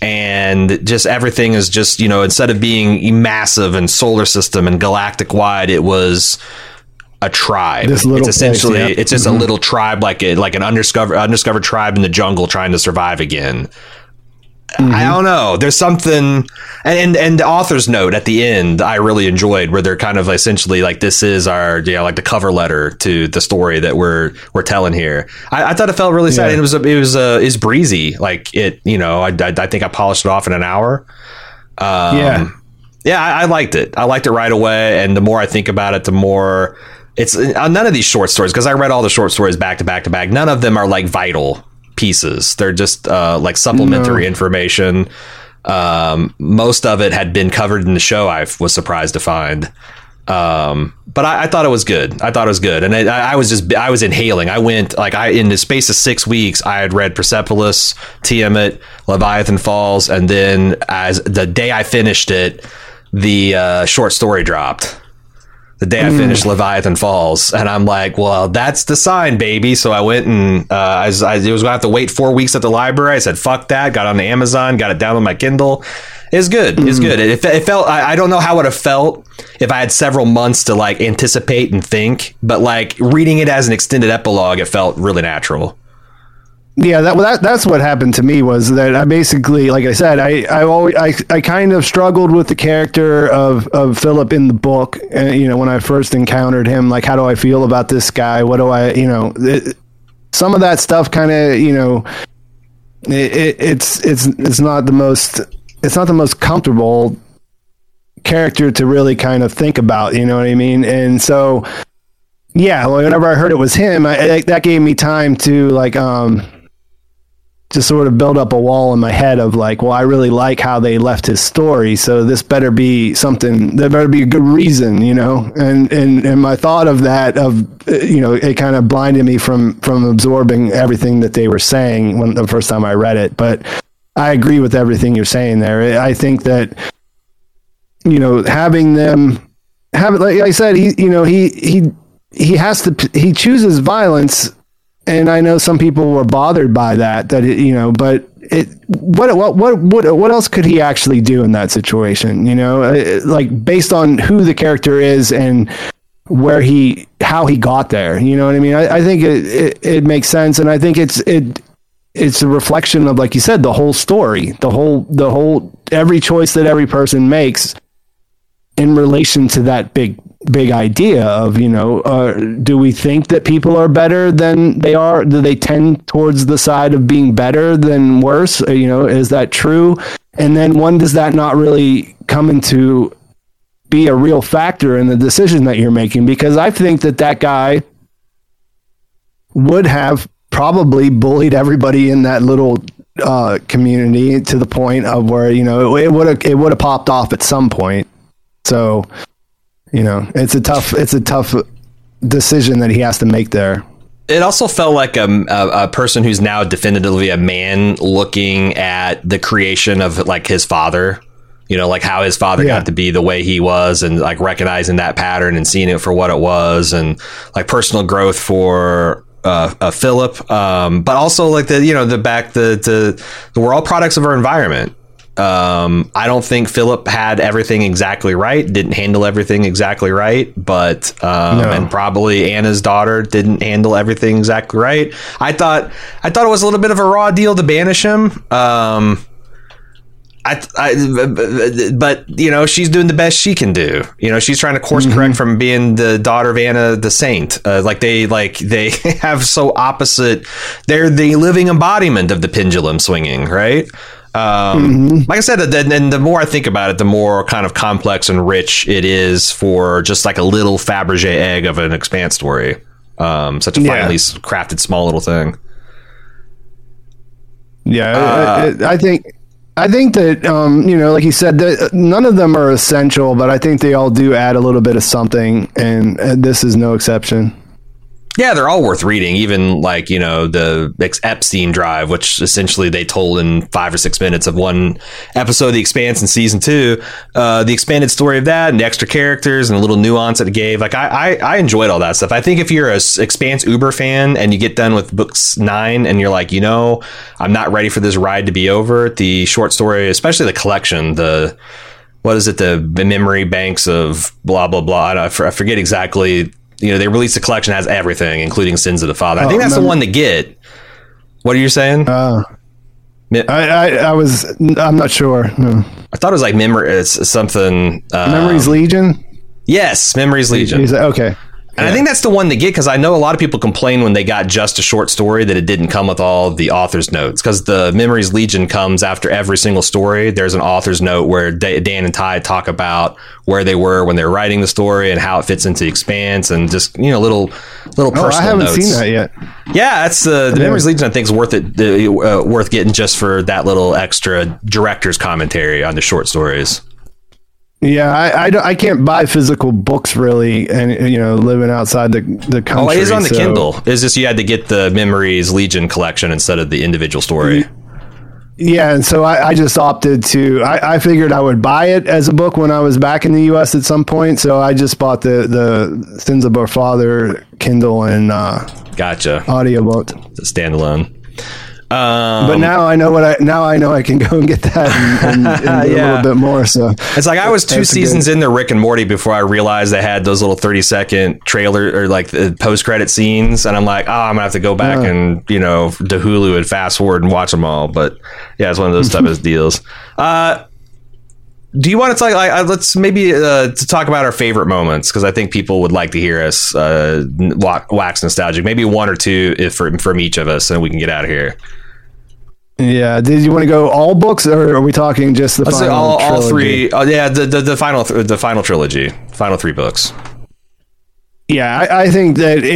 and just everything is just, you know, instead of being massive and solar system and galactic wide, it was a tribe. This little it's essentially place, yeah. it's just a little tribe, like an undiscovered tribe in the jungle trying to survive again. I don't know. There's something, and the author's note at the end I really enjoyed, where they're kind of essentially like, this is our, you know, like the cover letter to the story that we're telling here. I thought it felt really sad. And it was breezy. Like it, you know, I think I polished it off in an hour. I liked it. I liked it right away. And the more I think about it, the more it's none of these short stories, because I read all the short stories back to back to back. None of them are like vital pieces. They're just like supplementary information. Most of it had been covered in the show, I was surprised to find. But I thought it was good. And I was inhaling. I went in the space of 6 weeks, I had read Persepolis, Tiamat, Leviathan Falls, and then as the day I finished it, the short story dropped. The day I finished Leviathan Falls, and I'm like, well, that's the sign, baby. So I went and I was going to have to wait 4 weeks at the library. I said, fuck that. Got on the Amazon, got it down on my Kindle. It's good. It's good. It felt, I don't know how it would have felt if I had several months to like anticipate and think, but like reading it as an extended epilogue, it felt really natural. Yeah, that's what happened to me, was that I basically, like I said, I kind of struggled with the character of Philip in the book. You know, when I first encountered him, like, how do I feel about this guy? What do I, you know, some of that stuff kind of, you know, it's not the most comfortable character to really kind of think about. You know what I mean? And so, yeah, whenever I heard it was him, that gave me time to like, just sort of build up a wall in my head of like, well, I really like how they left his story, so this better be something, there better be a good reason, you know. And my thought of that, you know, it kind of blinded me from absorbing everything that they were saying when the first time I read it. But I agree with everything you're saying there. I think that, you know, having them have it, like I said, he chooses violence. And I know some people were bothered by that, you know, but what else could he actually do in that situation? You know, like based on who the character is and how he got there, you know what I mean? I think it makes sense. And I think it's a reflection of, like you said, the whole story, the whole, every choice that every person makes in relation to that big idea of, you know, do we think that people are better than they are? Do they tend towards the side of being better than worse? You know, is that true? And then when does that not really come into be a real factor in the decision that you're making? Because I think that guy would have probably bullied everybody in that little community to the point of where, you know, it would have popped off at some point. So, you know, it's a tough decision that he has to make there. It also felt like a person who's now definitively a man looking at the creation of like his father, you know, like how his father got to be the way he was, and like recognizing that pattern and seeing it for what it was, and like personal growth for Philip, but also like we're all products of our environment. I don't think Philip had everything exactly right, didn't handle everything exactly right, but and probably Anna's daughter didn't handle everything exactly right. I thought it was a little bit of a raw deal to banish him. But you know, she's doing the best she can do. You know, she's trying to course correct from being the daughter of Anna the Saint. They have so opposite. They're the living embodiment of the pendulum swinging, right? Like I said, and the more I think about it, the more kind of complex and rich it is for just like a little Fabergé egg of an Expanse story. Such a finely crafted small little thing. Yeah, I think that, you know, like you said, none of them are essential, but I think they all do add a little bit of something, and this is no exception. Yeah, they're all worth reading. Even like, the Epstein Drive, which essentially they told in 5 or 6 minutes of one episode of The Expanse in season 2. The expanded story of that and the extra characters and a little nuance that it gave. Like I enjoyed all that stuff. I think if you're a Expanse Uber fan and you get done with books 9 and you're like, I'm not ready for this ride to be over, the short story, especially the collection, what is it? The memory banks of blah, blah, blah. I forget exactly. They released a collection that has everything, including Sins of the Father. I think that's the one to get. What are you saying? I'm not sure. No. I thought it was like it's something. Memories Legion? Yes, Memories Legion. Okay. And I think that's the one to get, because I know a lot of people complain when they got just a short story that it didn't come with all the author's notes, because the Memories Legion comes after every single story. There's an author's note where Dan and Ty talk about where they were when they were writing the story and how it fits into the Expanse, and just little personal notes. I haven't seen that yet. Yeah, that's the Memories Legion. I think is worth getting just for that little extra director's commentary on the short stories. Yeah, I can't buy physical books really, and living outside the country. Oh, it is on the Kindle. It's just you had to get the Memories Legion collection instead of the individual story. Yeah, and so I just opted to. I figured I would buy it as a book when I was back in the U.S. at some point, so I just bought the Sins of Our Father Kindle and gotcha audiobook. The standalone. But now I know I can go and get that and do a little bit more. So it's like I was 2 seasons into Rick and Morty before I realized they had those little 30-second trailer or like the post-credit scenes, and I'm like, I'm gonna have to go back and to Hulu and fast forward and watch them all. But yeah, it's one of those type of deals. Do you want to talk? Let's maybe to talk about our favorite moments, because I think people would like to hear us wax nostalgic. Maybe 1 or 2 from each of us, and we can get out of here. Yeah. Did you want to go all books, or are we talking just the final all 3? Oh, yeah, the final trilogy, final 3 books. Yeah, I think that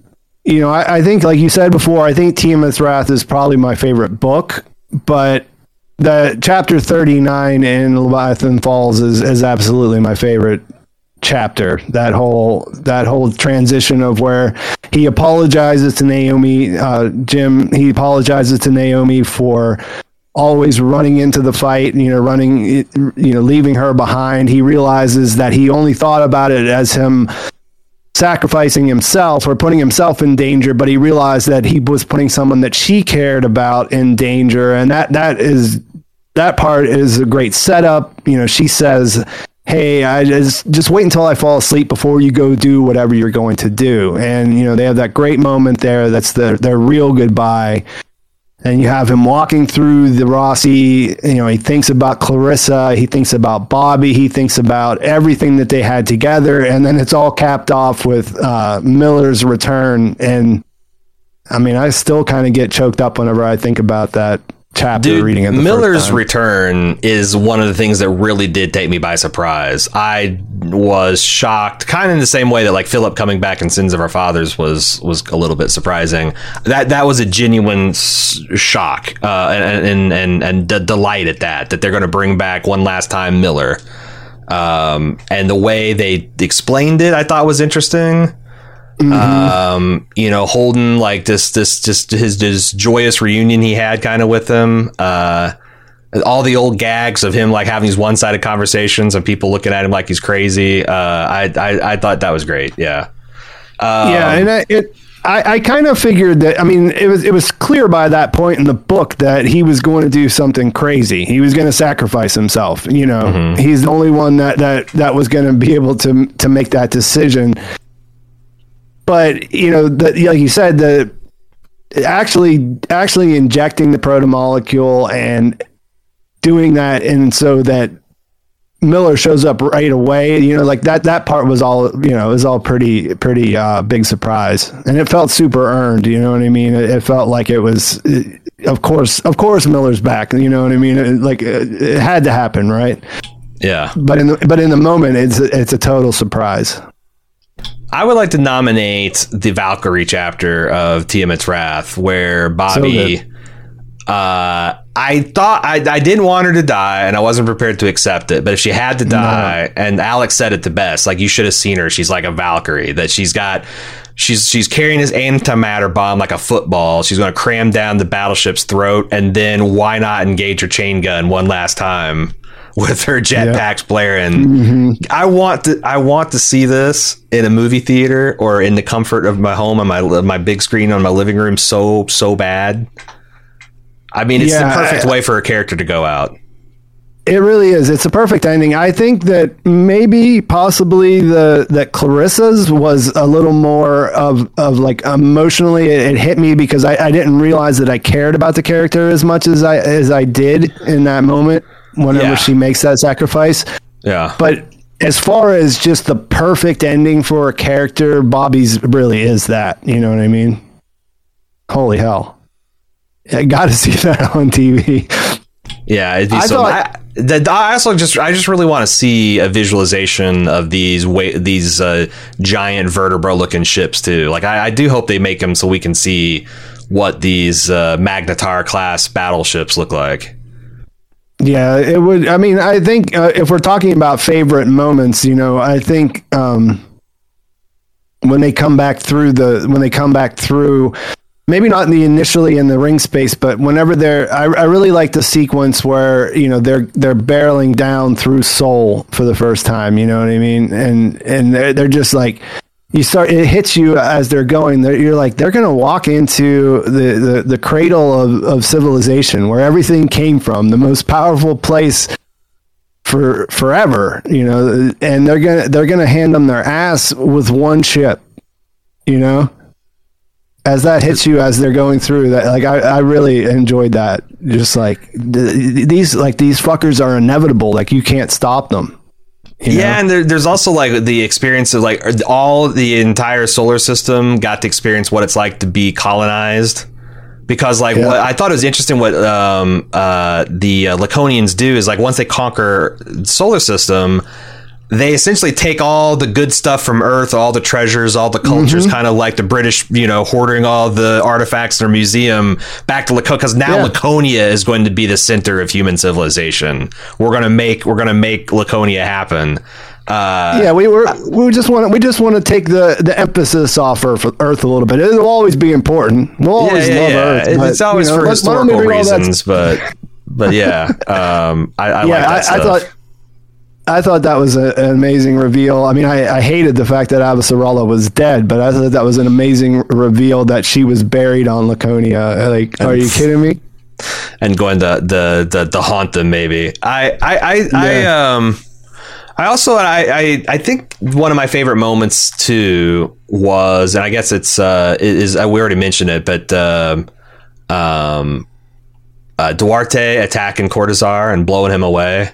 I think, like you said before, I think Tiamat's Wrath is probably my favorite book, but the chapter 39 in Leviathan Falls is absolutely my favorite chapter. That whole transition of where he apologizes to Naomi, he apologizes to Naomi for always running into the fight, leaving her behind. He realizes that he only thought about it as him sacrificing himself or putting himself in danger, but he realized that he was putting someone that she cared about in danger, and that part is a great setup. She says, hey, I just wait until I fall asleep before you go do whatever you're going to do. And, they have that great moment there. That's their real goodbye. And you have him walking through the Rossi, he thinks about Clarissa, he thinks about Bobby, he thinks about everything that they had together. And then it's all capped off with Miller's return. And I still kind of get choked up whenever I think about that chapter. Reading it Miller's return is one of the things that really did take me by surprise. I was shocked, kind of in the same way that like Philip coming back in Sins of Our Fathers was a little bit surprising. That was a genuine shock and delight at that they're going to bring back one last time Miller, and the way they explained it I thought was interesting. Holden, like this just his joyous reunion he had kind of with him, all the old gags of him like having these one-sided conversations and people looking at him like he's crazy. I thought that was great. Yeah. And I kind of figured that, it was clear by that point in the book that he was going to do something crazy. He was going to sacrifice himself. He's the only one that was going to be able to make that decision. But, like you said, actually injecting the protomolecule and doing that, and so that Miller shows up right away, like that part was all, was all pretty big surprise, and it felt super earned. You know what I mean? It felt like it was, of course Miller's back. You know what I mean? It had to happen, right? Yeah. But in the moment, it's a total surprise. I would like to nominate the Valkyrie chapter of Tiamat's Wrath, where Bobby, I thought I didn't want her to die, and I wasn't prepared to accept it. But if she had to die, and Alex said it the best, like, you should have seen her. She's like a Valkyrie, that she's got She's carrying his antimatter bomb like a football. She's going to cram down the battleship's throat, and then why not engage her chain gun one last time with her jetpacks blaring? Mm-hmm. I want to see this in a movie theater or in the comfort of my home on my big screen on my living room so bad. I mean, it's the perfect way for a character to go out. It really is. It's a perfect ending. I think that possibly that Clarissa's was a little more of like emotionally it hit me because I didn't realize that I cared about the character as much as I did in that moment whenever she makes that sacrifice. Yeah. But as far as just the perfect ending for a character, Bobby's really is that. You know what I mean? Holy hell. I got to see that on TV. Yeah, it'd be I just really want to see a visualization of these giant vertebra looking ships too. Like I do hope they make them so we can see what these Magnetar class battleships look like. Yeah, it would. I mean, I think if we're talking about favorite moments, I think when they come back through. Maybe not initially in the ring space, but whenever I really like the sequence where they're barreling down through Seoul for the first time. You know what I mean? And they're just like it hits you as they're going. You're like they're going to walk into the cradle of civilization where everything came from, the most powerful place for forever. And they're gonna hand them their ass with one ship. As that hits you as they're going through that, like I really enjoyed that. Just like these fuckers are inevitable. Like you can't stop them. Yeah, and there's also like the experience of like the entire solar system got to experience what it's like to be colonized. Because what I thought it was interesting what the Laconians do is like once they conquer the solar system, they essentially take all the good stuff from Earth, all the treasures, all the cultures, kind of like the British, hoarding all the artifacts in their museum back to Laconia, because now Laconia is going to be the center of human civilization. We're gonna make Laconia happen. We just want to take the emphasis off Earth a little bit. It'll always be important. We'll always love Earth. It's always for historical reasons, but yeah, I like that stuff. I thought that was an amazing reveal. I mean, I hated the fact that Avasarala was dead, but I thought that was an amazing reveal that she was buried on Laconia. Like, are you kidding me? And going to haunt them, maybe. I think one of my favorite moments too was, and I guess we already mentioned it, but Duarte attacking Cortazar and blowing him away.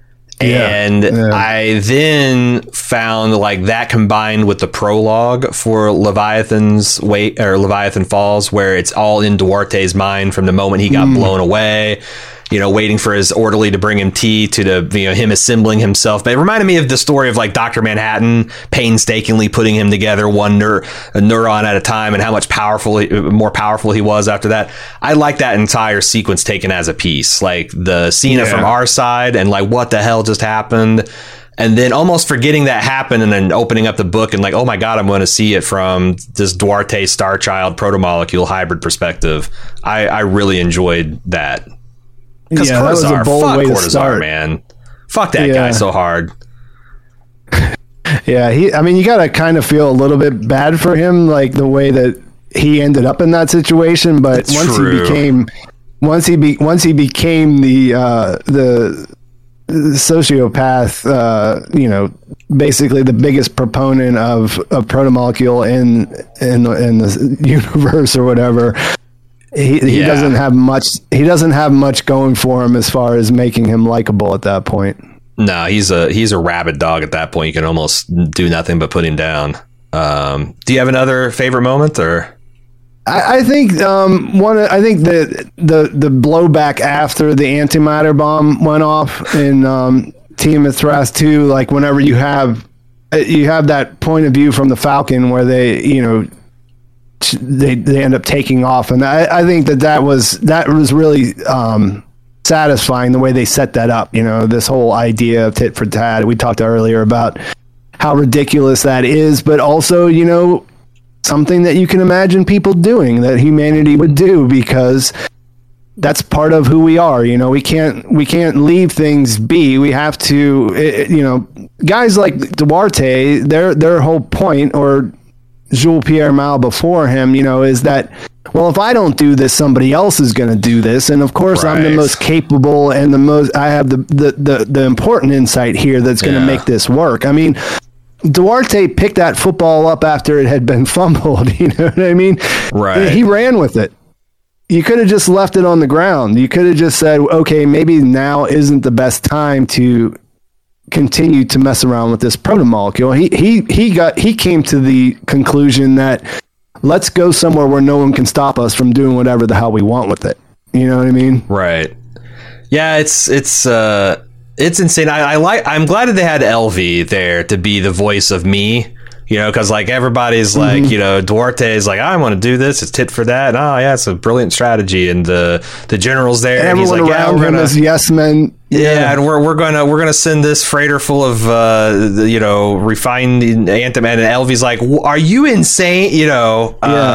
I then found like that combined with the prologue for Leviathan Falls, where it's all in Duarte's mind from the moment he got blown away, waiting for his orderly to bring him tea to him assembling himself. But it reminded me of the story of like Dr. Manhattan painstakingly putting him together a neuron at a time, and how much more powerful he was after that. I like that entire sequence taken as a piece, like the Cena from our side and like what the hell just happened. And then almost forgetting that happened and then opening up the book and like, oh my God, I'm going to see it from this Duarte Starchild protomolecule hybrid perspective. I really enjoyed that. Because Cortazar, fuck Cortazar, man. Fuck that guy so hard. Yeah, you got to kind of feel a little bit bad for him, like the way that he ended up in that situation. But once he became the sociopath, basically the biggest proponent of protomolecule in the universe or whatever. He doesn't have much. He doesn't have much going for him as far as making him likable at that point. No, he's a rabid dog at that point. You can almost do nothing but put him down. Do you have another favorite moment, or? I think I think the blowback after the antimatter bomb went off in Team of Thras 2, like whenever you have that point of view from the Falcon where they end up taking off, and I think that was really satisfying the way they set that up. This whole idea of tit for tat. We talked earlier about how ridiculous that is, but also something that you can imagine people doing, that humanity would do, because that's part of who we are. You know, we can't leave things be. We have to, you know, guys like Duarte, their whole point, or Jules Pierre Mao before him, you know, is that, well, if I don't do this, somebody else is going to do this. And of course, I'm the most capable and I have the important insight here that's going to make this work. I mean, Duarte picked that football up after it had been fumbled. You know what I mean? Right. He ran with it. You could have just left it on the ground. You could have just said, okay, maybe now isn't the best time to continue to mess around with this protomolecule. He came to the conclusion that let's go somewhere where no one can stop us from doing whatever the hell we want with it. You know what I mean? Right. Yeah, it's insane. I'm glad that they had Elvie there to be the voice of me. You know, because like everybody's like, you know, Duarte is like, I want to do this. It's tit for that. Oh yeah, it's a brilliant strategy. And the general's there, and everyone he's like, around him is yes men. Yeah, and we're gonna send this freighter full of you know, refined anthem. And Elvie's like, are you insane? You know,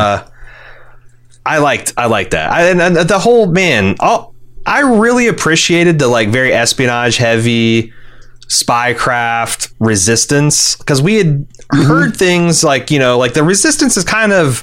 I liked that. And the whole I really appreciated the like very espionage heavy spycraft resistance, because we had heard things like, you know, like the resistance is kind of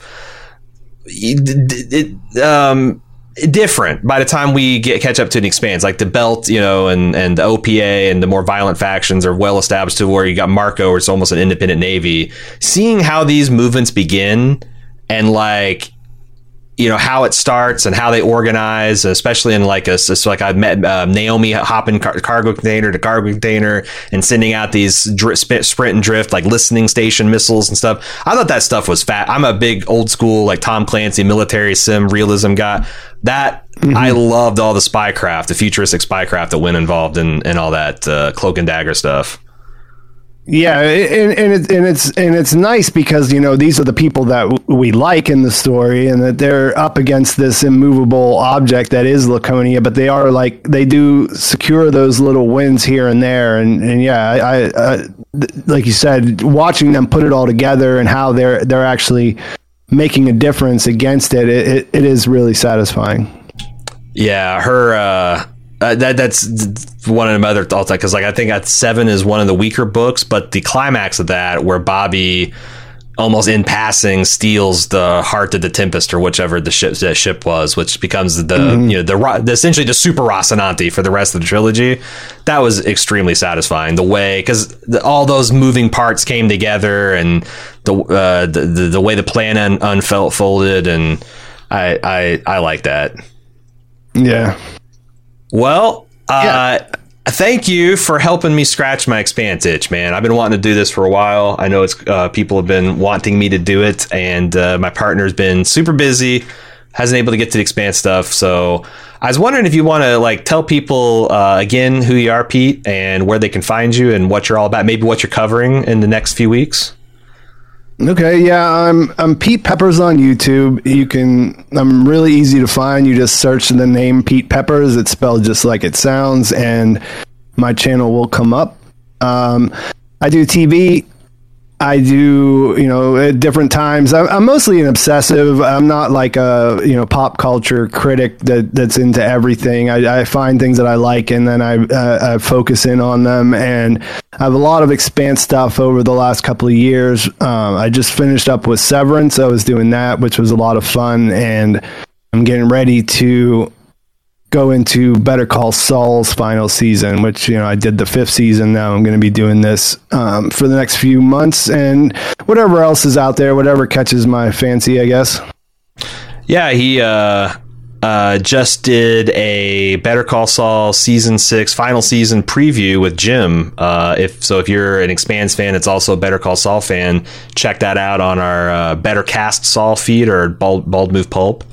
different by the time we catch up to the Expanse. Like the Belt, you know, and the OPA and the more violent factions are well established to where you got Marco, where it's almost an independent navy. Seeing how these movements begin and like, you know, how it starts and how they organize, especially in like so like I met Naomi hopping cargo container to cargo container and sending out these sprint and drift, like listening station missiles and stuff. I thought that stuff was fat. I'm a big old school, like Tom Clancy military sim realism guy. That I loved all the spycraft, the futuristic spycraft that went involved in all that cloak and dagger stuff. Yeah, and it's nice because, you know, these are the people that we like in the story, and that they're up against this immovable object that is Laconia, but they are like, they do secure those little wins here and there, and yeah, I like you said, watching them put it all together and how they're actually making a difference against it is really satisfying. Yeah, her that's one of the other thoughts, because like I think that 7 is one of the weaker books, but the climax of that, where Bobby almost in passing steals the heart of the Tempest or whichever the ship was, which becomes the you know the essentially the super Rocinante for the rest of the trilogy. That was extremely satisfying, the way, because all those moving parts came together, and the way the plan unfolded, and I like that. Yeah. Well, thank you for helping me scratch my Expanse itch, man. I've been wanting to do this for a while. I know it's people have been wanting me to do it, and my partner's been super busy, hasn't able to get to the Expanse stuff. So I was wondering if you want to like tell people again who you are, Pete, and where they can find you and what you're all about, maybe what you're covering in the next few weeks. Okay, yeah, I'm Pete Peppers on YouTube. I'm really easy to find. You just search the name Pete Peppers. It's spelled just like it sounds, and my channel will come up. I do TV. I do, you know, at different times. I'm mostly an obsessive. I'm not like a, you know, pop culture critic that's into everything. I find things that I like, and then I focus in on them. And I have a lot of Expanse stuff over the last couple of years. I just finished up with Severance. I was doing that, which was a lot of fun, and I'm getting ready to go into Better Call Saul's final season, which, you know, I did the 5th season. Now I'm going to be doing this for the next few months, and whatever else is out there, whatever catches my fancy, I guess. Yeah, he just did a Better Call Saul season 6 final season preview with Jim. If you're an Expanse fan, it's also a Better Call Saul fan, check that out on our Better Cast Saul feed or Bald Move Pulp.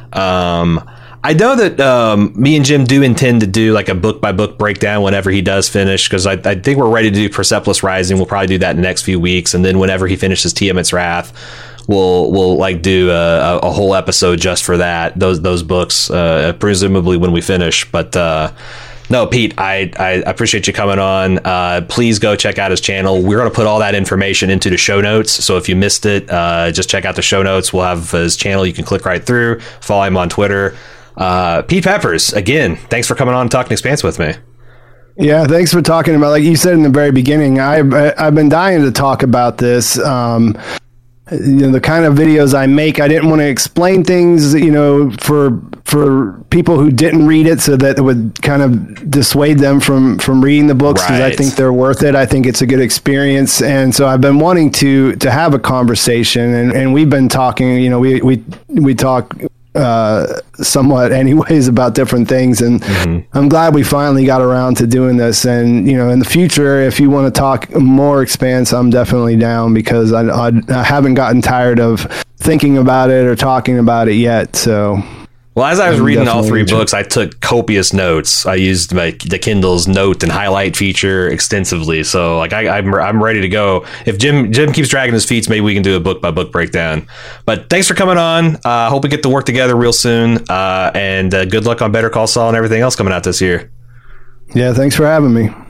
I know that me and Jim do intend to do like a book by book breakdown whenever he does finish, because I think we're ready to do Persepolis Rising. We'll probably do that in the next few weeks, and then whenever he finishes Tiamat's Wrath, we'll like do a whole episode just for that, those books, presumably when we finish. But No, Pete, I appreciate you coming on. Please go check out his channel. We're going to put all that information into the show notes. So if you missed it, just check out the show notes. We'll have his channel. You can click right through. Follow him on Twitter. Pete Peppers, again, thanks for coming on and talking Expanse with me. Yeah, thanks for talking about, like you said in the very beginning, I've been dying to talk about this. The kind of videos I make, I didn't want to explain things, for people who didn't read it, so that it would kind of dissuade them from reading the books, because I think they're worth it. I think it's a good experience. And so I've been wanting to have a conversation, and we've been talking, we talk somewhat anyways about different things, and I'm glad we finally got around to doing this. And in the future, if you want to talk more Expanse, I'm definitely down, because I haven't gotten tired of thinking about it or talking about it yet. So well, as I was reading all three books, I took copious notes. I used the Kindle's note and highlight feature extensively. So I'm ready to go. If Jim keeps dragging his feet, maybe we can do a book by book breakdown. But thanks for coming on. Hope we get to work together real soon. And good luck on Better Call Saul and everything else coming out this year. Yeah, thanks for having me.